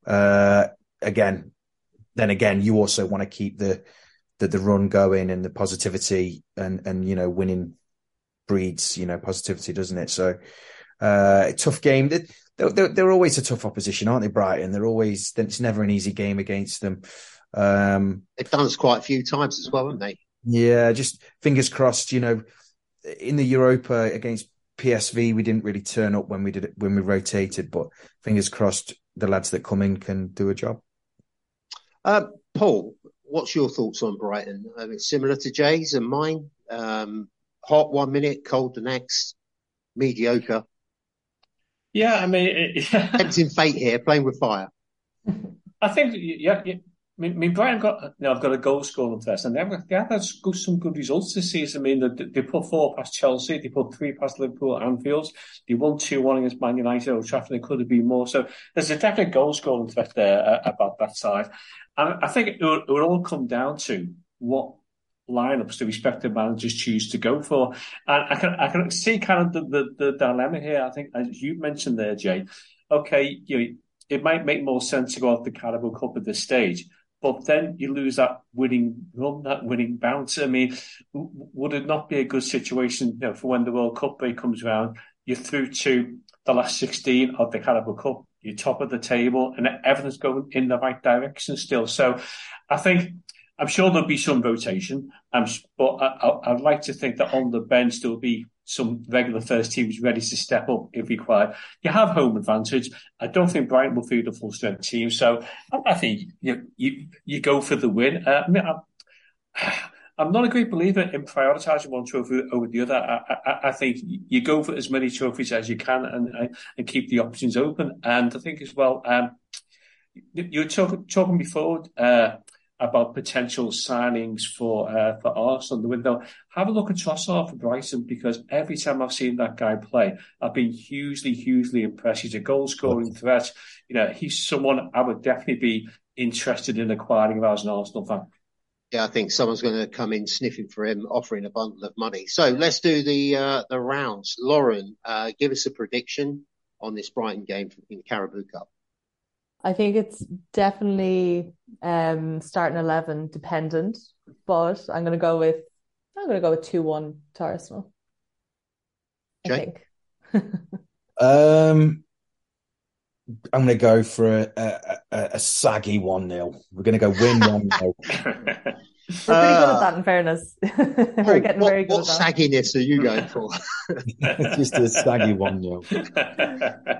again, you also want to keep the run going and the positivity, and winning breeds positivity, doesn't it? So tough game. They're always a tough opposition, aren't they, Brighton? It's never an easy game against them. They've done us quite a few times as well, haven't they? Yeah, just fingers crossed. In the Europa against PSV, we didn't really turn up when we rotated, but fingers crossed the lads that come in can do a job. Paul, what's your thoughts on Brighton? It's similar to Jay's and mine. Hot 1 minute, cold the next, mediocre. Yeah, I mean, tempting fate here, playing with fire. I think, yeah. I mean, Brighton I've got a goal scoring first, and they've had some good results this season. I mean, they put 4 past Chelsea, they put 3 past Liverpool at Anfield, they won 2-1 against Man United, Old Trafford. There could have been more. So there's a definite goal scoring threat there about that side. And I think it will all come down to what lineups the respective managers choose to go for. And I can see kind of the dilemma here. I think, as you mentioned there, Jay, okay, it might make more sense to go off the Carabao Cup at this stage, but then you lose that winning run, that winning bounce. I mean, would it not be a good situation for when the World Cup break comes around? You're through to the last 16 of the Carabao Cup, you're top of the table, and everything's going in the right direction still. So I think, I'm sure there'll be some rotation, but I'd like to think that on the bench there'll be some regular first teams ready to step up if required. You have home advantage. I don't think Brighton will field a full strength team, so I think you go for the win. I'm not a great believer in prioritising one trophy over the other. I think you go for as many trophies as you can and keep the options open. And I think as well, you were talking before about potential signings for Arsenal in the window. Have a look at Trossard for Brighton, because every time I've seen that guy play, I've been hugely impressed. He's a goal-scoring threat. He's someone I would definitely be interested in acquiring if I was an Arsenal fan. Yeah, I think someone's going to come in sniffing for him, offering a bundle of money. So let's do the rounds. Lauren, give us a prediction on this Brighton game in the Carabao Cup. I think it's definitely starting 11 dependent, but I'm going to go with 2-1 to Arsenal. Jay? I think. I'm going to go for a saggy 1-0. We're going to go win 1-0. We're pretty good at that, in fairness. We're getting very good at that. What sagginess are you going for? Just a saggy 1-0.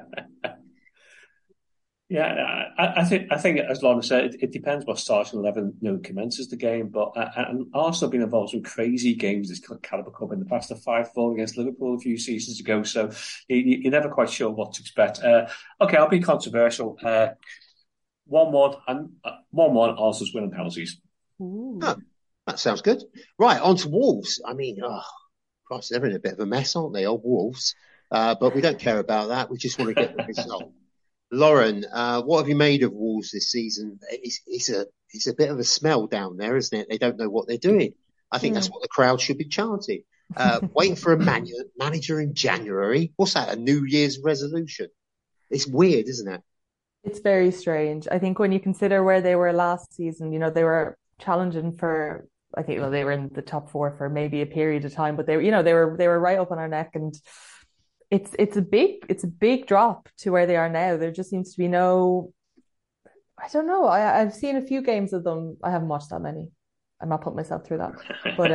Yeah, I think as Lauren said, it depends what starting 11 commences the game. But and Arsenal have been involved in some crazy games this Carabao Cup in the past. A 5-4 against Liverpool a few seasons ago, so you're never quite sure what to expect. Okay, I'll be controversial. 1-1 and 1-1. Arsenal's winning penalties. Oh, that sounds good. Right, on to Wolves. I mean, Christ, they're in a bit of a mess, aren't they, old Wolves? But we don't care about that. We just want to get the result. Lauren, what have you made of Wolves this season? It's a bit of a smell down there, isn't it? They don't know what they're doing. I think that's what the crowd should be chanting. Waiting for a manager in January. What's that? A New Year's resolution? It's weird, isn't it? It's very strange. I think when you consider where they were last season, they were challenging for. I think they were in the top 4 for maybe a period of time, but they were right up on our neck, and it's a big drop to where they are now. There just seems to be no. I don't know. I've seen a few games of them. I haven't watched that many. I'm not putting myself through that. But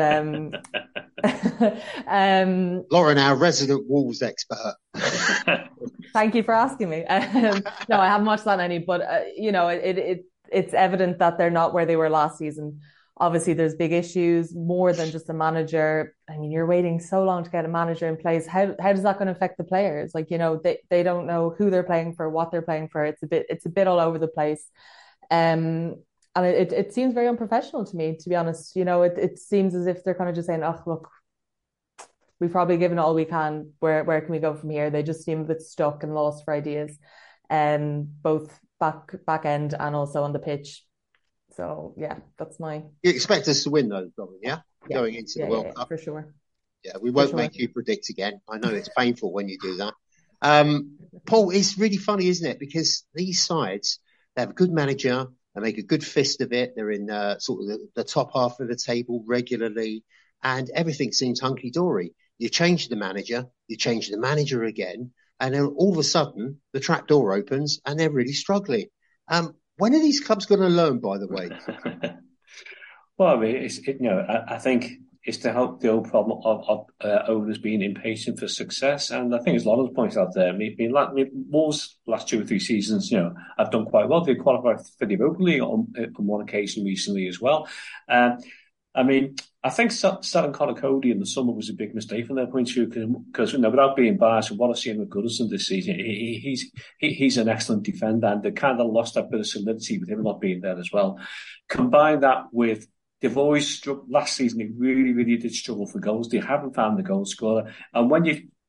Lauren, our resident Wolves expert. Thank you for asking me. No, I haven't watched that many, but it's evident that they're not where they were last season. Obviously, there's big issues, more than just a manager. I mean, you're waiting so long to get a manager in place. How does that going to affect the players? Like, they don't know who they're playing for, what they're playing for. It's a bit all over the place. And it seems very unprofessional to me, to be honest. It seems as if they're kind of just saying, oh, look, we've probably given all we can. Where can we go from here? They just seem a bit stuck and lost for ideas, both back end and also on the pitch. So yeah, that's my. You expect us to win though, Robin, yeah? Going into the World Cup for sure. Yeah, we won't make you predict again. I know it's painful when you do that. Paul, it's really funny, isn't it? Because these sides, they have a good manager, they make a good fist of it. They're in sort of the top half of the table regularly, and everything seems hunky-dory. You change the manager again, and then all of a sudden the trap door opens and they're really struggling. When are these clubs going to learn, by the way? Well, I mean, I think it's to help the old problem of owners being impatient for success. And I think there's a lot of points out there. I mean, Wolves last 2 or 3 seasons, have done quite well. They qualified for the Europa League on one occasion recently as well. I mean, I think selling Conor Cody in the summer was a big mistake from their point of view because without being biased, what I've seen with Goodison this season, he's an excellent defender, and they kind of lost that bit of solidity with him not being there as well. Combine that with they've always struggled. Last season, they really, really did struggle for goals. They haven't found the goal scorer, and when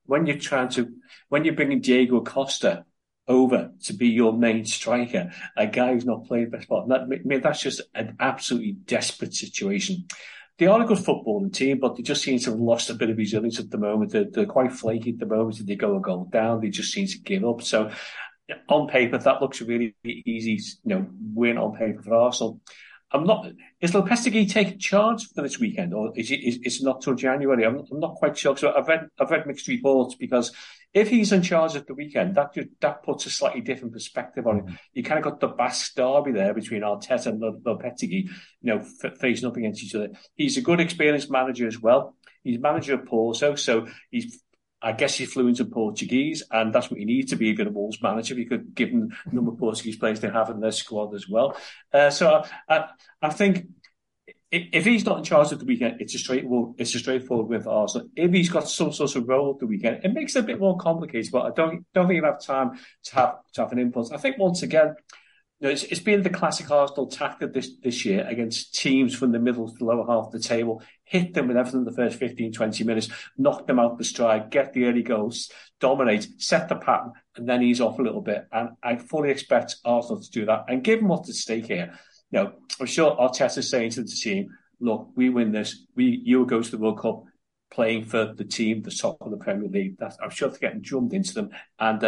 you're bringing Diego Costa over to be your main striker, a guy who's not played best part. That's just an absolutely desperate situation. They are a good footballing team, but they just seem to have lost a bit of resilience at the moment. They're quite flaky at the moment. If they go a goal down, they just seem to give up. So on paper, that looks a really easy, win on paper for Arsenal. Is Lopetegui taking charge for this weekend, or is it not till January? I'm not quite sure. So I've read mixed reports, because if he's in charge at the weekend, that puts a slightly different perspective on it. You kind of got the Basque derby there between Arteta and Lopetegui, facing up against each other. He's a good, experienced manager as well. He's manager of Porto, so I guess he's fluent in Portuguese, and that's what you need to be a Wolves manager, because given the number of Portuguese players they have in their squad as well. So I think if he's not in charge of the weekend, it's a straightforward win for Arsenal. If he's got some sort of role at the weekend, it makes it a bit more complicated. But I don't think you have time to have an input. I think once again, it's been the classic Arsenal tactic this year against teams from the middle to the lower half of the table. Hit them with everything in the first 15, 20 minutes, knock them out the stride, get the early goals, dominate, set the pattern, and then ease off a little bit. And I fully expect Arsenal to do that. And given what's at stake here, I'm sure Arteta's saying to the team, look, we win this. You will go to the World Cup playing for the team, the top of the Premier League. I'm sure they're getting drummed into them. And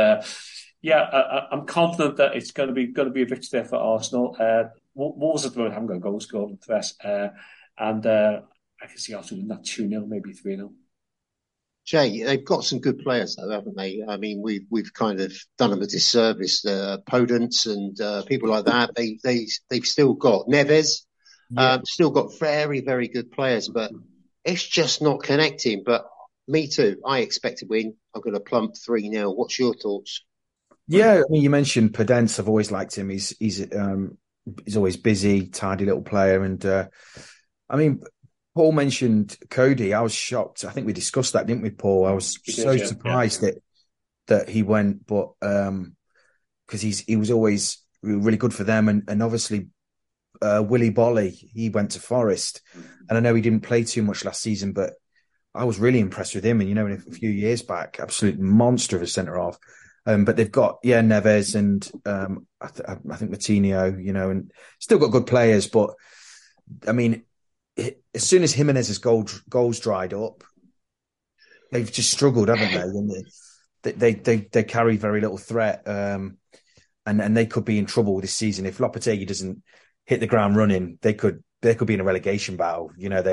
I'm confident that it's going to be a victory there for Arsenal. Wolves at the moment haven't got a goal scored with the rest. And I can see Arsenal win that 2-0, maybe 3-0. Jay, they've got some good players though, haven't they? I mean, we've kind of done them a disservice. Podence and people like that. They've still got Neves, still got very, very good players, but it's just not connecting. But me too. I expect to win. I'm going to plump 3-0. What's your thoughts? Yeah, I mean, you mentioned Podence. I've always liked him. He's always busy, tidy little player, and I mean. Paul mentioned Cody. I was shocked. I think we discussed that, didn't we, Paul? I was surprised that he went, but because he was always really good for them, and obviously Willy Bolly, he went to Forest, and I know he didn't play too much last season, but I was really impressed with him. And a few years back, absolute monster of a centre half. But they've got Neves and I think Moutinho, and still got good players, but I mean. As soon as Jimenez's goals dried up, they've just struggled, haven't they? And they carry very little threat, and they could be in trouble this season if Lopetegui doesn't hit the ground running. They could be in a relegation battle.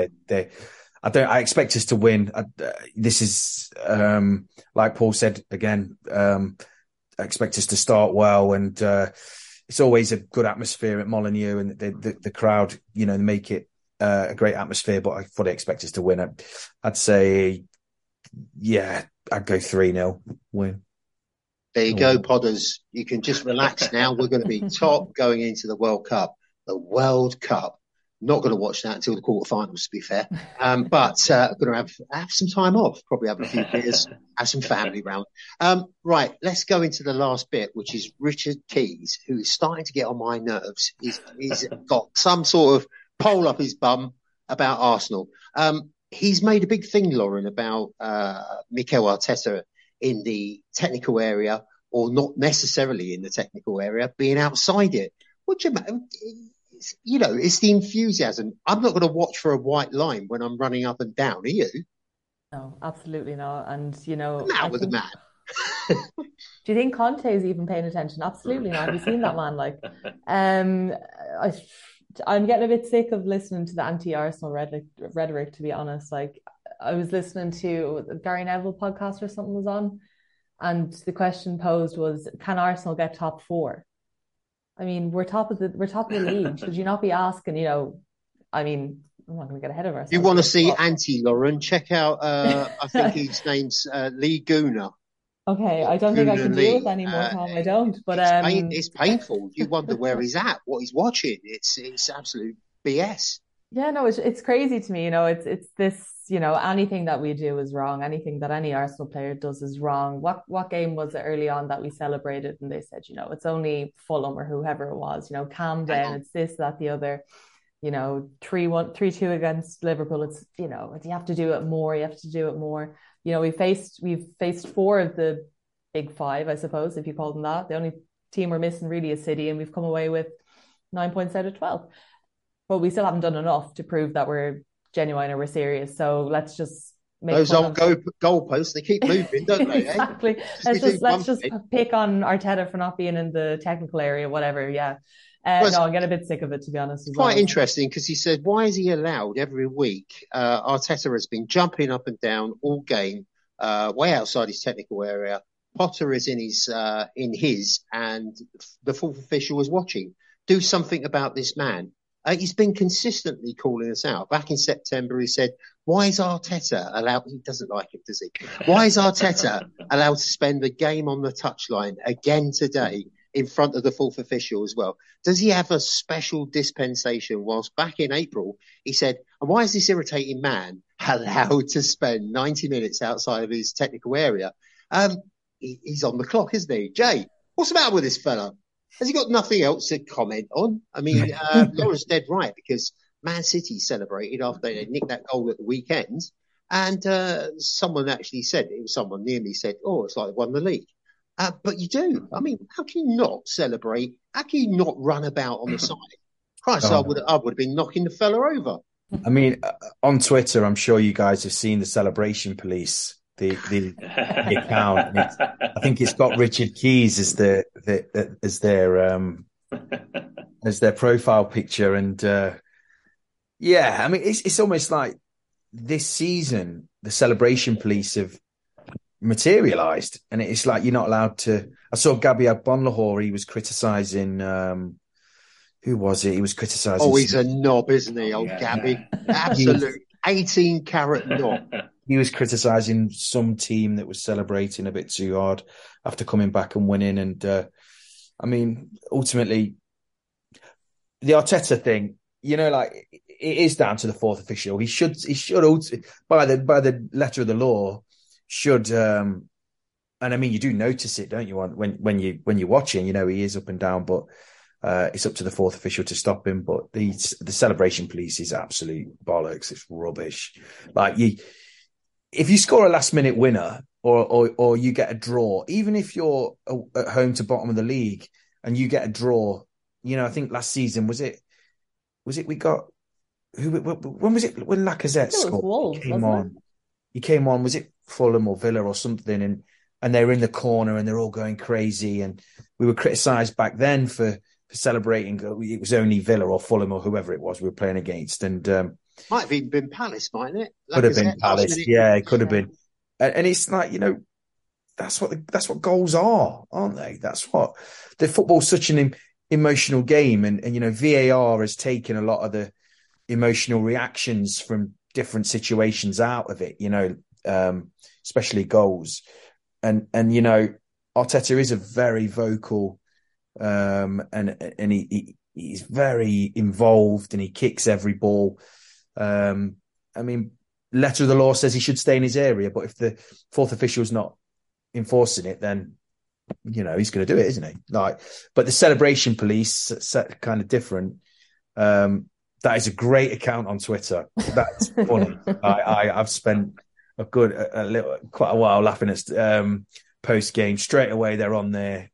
I expect us to win. This is like Paul said again. I expect us to start well, and it's always a good atmosphere at Molineux, and the crowd, make it. A great atmosphere, but I fully expect us to win it. I'd say, I'd go 3-0 win. There you go, Podders. You can just relax now. We're going to be top going into the World Cup. The World Cup. Not going to watch that until the quarterfinals, to be fair. But going to have some time off. Probably have a few beers, have some family round. Right, let's go into the last bit, which is Richard Keys, who is starting to get on my nerves. He's got some sort of pole up his bum about Arsenal. He's made a big thing, Lauren, about Mikel Arteta in the technical area, or not necessarily in the technical area, being outside it. What do you mean? It's the enthusiasm. I'm not going to watch for a white line when I'm running up and down. Are you? No, absolutely not. And out with the man. Do you think Conte is even paying attention? Absolutely not. Have you seen that man? Like, I'm getting a bit sick of listening to the anti-Arsenal rhetoric, to be honest. Like, I was listening to the Gary Neville podcast or something was on, and the question posed was, can Arsenal get top 4? I mean, we're top of the league. Should you not be asking, I mean, I'm not going to get ahead of ourselves. You want to see anti-Lauren? Check out, I think his name's Lee Gooner. Okay, I don't think I can deal with any more, Tom. I don't. But it's painful. You wonder where he's at, what he's watching. It's absolute BS. Yeah, no, it's crazy to me. It's this. Anything that we do is wrong. Anything that any Arsenal player does is wrong. What game was it early on that we celebrated and they said, it's only Fulham or whoever it was. Calm down. It's this, that, the other. 3-1, 3-2 against Liverpool. It's you have to do it more. You have to do it more. We've faced 4 of the big 5, I suppose, if you call them that. The only team we're missing really is City, and we've come away with 9 points out of 12. But we still haven't done enough to prove that we're genuine or we're serious. So let's just make those old goalposts. They keep moving, don't they? Exactly. Let's just pick on Arteta for not being in the technical area, whatever. Yeah. No, I get a bit sick of it, to be honest. It's quite interesting because he said, why is he allowed every week? Arteta has been jumping up and down all game, way outside his technical area. Potter is in his, and the fourth official is watching. Do something about this man. He's been consistently calling us out. Back in September, he said, why is Arteta allowed? He doesn't like it, does he? Why is Arteta allowed to spend the game on the touchline again today in front of the fourth official as well? Does he have a special dispensation? Whilst back in April, he said, and why is this irritating man allowed to spend 90 minutes outside of his technical area? He's on the clock, isn't he? Jay, what's the matter with this fella? Has he got nothing else to comment on? I mean, Laura's dead right, because Man City celebrated after they nicked that goal at the weekend. And someone actually said, it was someone near me said, oh, it's like they won the league. But you do. I mean, how can you not celebrate? How can you not run about on the side? Christ, I would have been knocking the fella over. I mean, on Twitter, I'm sure you guys have seen the celebration police, the account. I think it's got Richard Keys as their profile picture, and yeah, I mean, it's almost like this season the celebration police have materialized, and it's like you're not allowed to. I saw Gabby Agbonlahor. He was criticizing. Who was it? He was criticizing. Oh, he's a knob, isn't he, old Gabby? Absolute 18-carat knob. He was criticising some team that was celebrating a bit too hard after coming back and winning. And I mean, ultimately, the Arteta thing, like it is down to the fourth official. He should by the letter of the law should. And I mean, you do notice it, don't you? When you're watching, he is up and down, but it's up to the fourth official to stop him. But the celebration police is absolute bollocks. It's rubbish. Like if you score a last-minute winner or you get a draw, even if you're at home to bottom of the league and you get a draw, I think last season was it we got when was it when Lacazette scored? Wolves, he came on. Was it Fulham or Villa or something? And they were in the corner and they're all going crazy. And we were criticised back then for celebrating. It was only Villa or Fulham or whoever it was we were playing against, and. Might have even been Palace, mightn't it? Could have been Palace. Yeah, it could have been. And it's like, that's what goals are, aren't they? That's what the football's such an emotional game, and VAR has taken a lot of the emotional reactions from different situations out of it. Especially goals, and Arteta is a very vocal, and he's very involved, and he kicks every ball. I mean, letter of the law says he should stay in his area, but if the fourth official's not enforcing it, then he's going to do it, isn't he? But the celebration police kind of different. That is a great account on Twitter. That's funny. I've spent quite a while laughing at post game. Straight away, they're on there.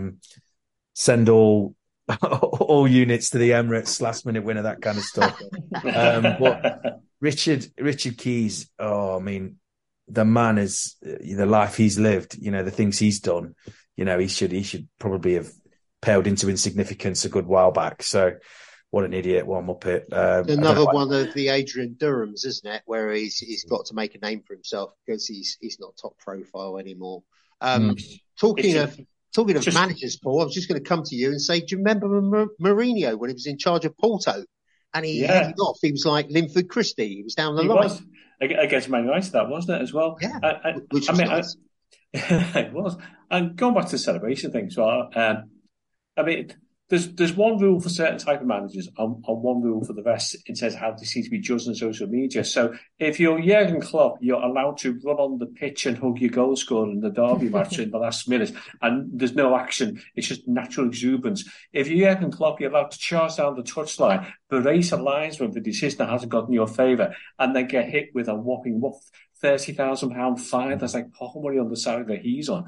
Send all units to the Emirates, last minute winner, that kind of stuff. But Richard Keys, I mean, the man is the life he's lived, the things he's done, he should probably have paled into insignificance a good while back. So what an idiot, what a muppet. Another one of the Adrian Durhams, isn't it? Where he's got to make a name for himself because he's not top profile anymore. Talking of managers, Paul, I was just going to come to you and say, do you remember Mourinho when he was in charge of Porto? And he headed off. He was like Linford Christie. He was down the line. Was. Against Man United, that wasn't it, as well? Yeah, which was nice. It was. And going back to the celebration thing, so there's one rule for certain type of managers and one rule for the rest in terms of how they seem to be judged on social media. So if you're Jurgen Klopp, you're allowed to run on the pitch and hug your goal scorer in the derby match in the last minute, and there's no action. It's just natural exuberance. If you're Jurgen Klopp, you're allowed to charge down the touchline, berate a linesman for the decision that hasn't gotten your favour, and then get hit with a whopping £30,000 fine. That's like pocket money on the side that he's on.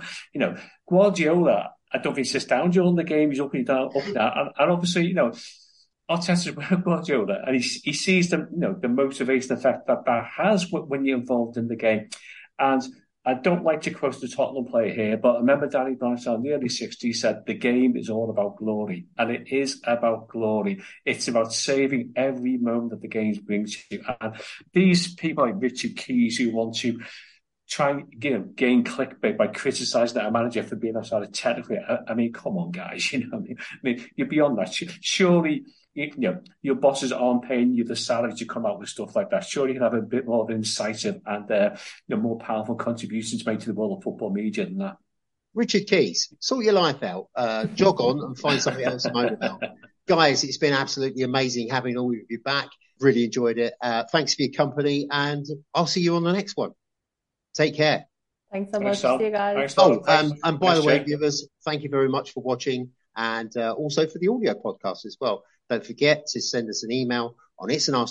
Guardiola, I don't think he sits down during the game. He's up and down. And obviously, Arteta's Guardiola, and he sees the motivation effect that has when you're involved in the game. And I don't like to quote the Tottenham player here, but I remember Danny Barnstable in the early 60s said, the game is all about glory. And it is about glory. It's about saving every moment that the game brings you. And these people like Richard Keys who want to try and gain clickbait by criticising our manager for being outside of technically. I mean, come on, guys. I mean, you're beyond that. Surely, your bosses aren't paying you the salary to come out with stuff like that. Surely you can have a bit more of an incisive and more powerful contribution to make to the world of football media than that. Richard Keys, sort your life out. Jog on and find something else to moan about. Guys, it's been absolutely amazing having all of you back. Really enjoyed it. Thanks for your company, and I'll see you on the next one. Take care. Thanks so much. See you guys. And by the way, viewers, thank you very much for watching, and also for the audio podcast as well. Don't forget to send us an email on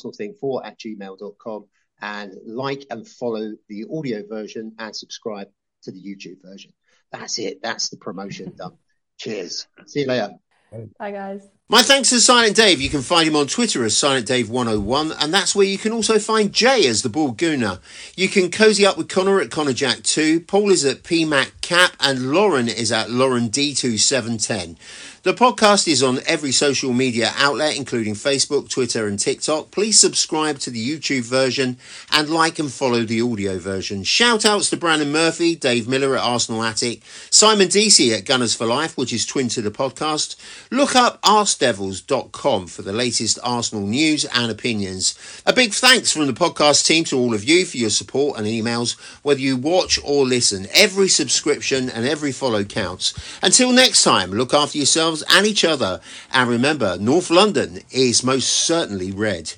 it'sanarsenalthing4@gmail.com and like and follow the audio version and subscribe to the YouTube version. That's it. That's the promotion done. Cheers. See you later. Bye, guys. My thanks to Silent Dave. You can find him on Twitter as SilentDave101, and that's where you can also find Jay as the Bald Gooner. You can cozy up with Connor at ConnorJack2, Paul is at PMacCap, and Lauren is at LaurenD2710. The podcast is on every social media outlet, including Facebook, Twitter and TikTok. Please subscribe to the YouTube version and like and follow the audio version. Shout outs to Brandon Murphy, Dave Miller at Arsenal Attic, Simon Deasy at Gunners for Life, which is twin to the podcast. Look up AskDevils.com for the latest Arsenal news and opinions. A big thanks from the podcast team to all of you for your support and emails, whether you watch or listen. Every subscription and every follow counts. Until next time, look after yourselves and each other, and remember, North London is most certainly red.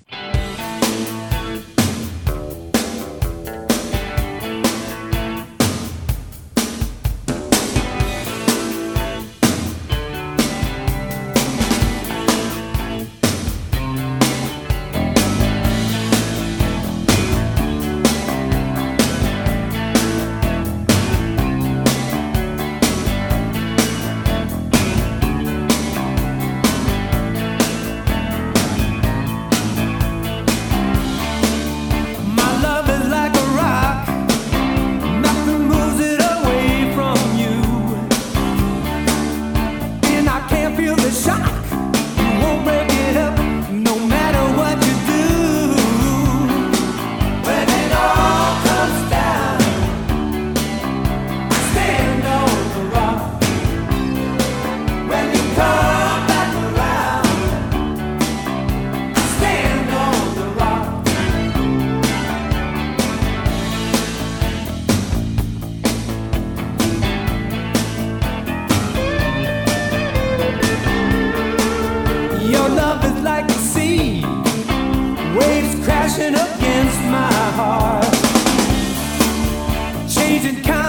Against my heart, changing kind.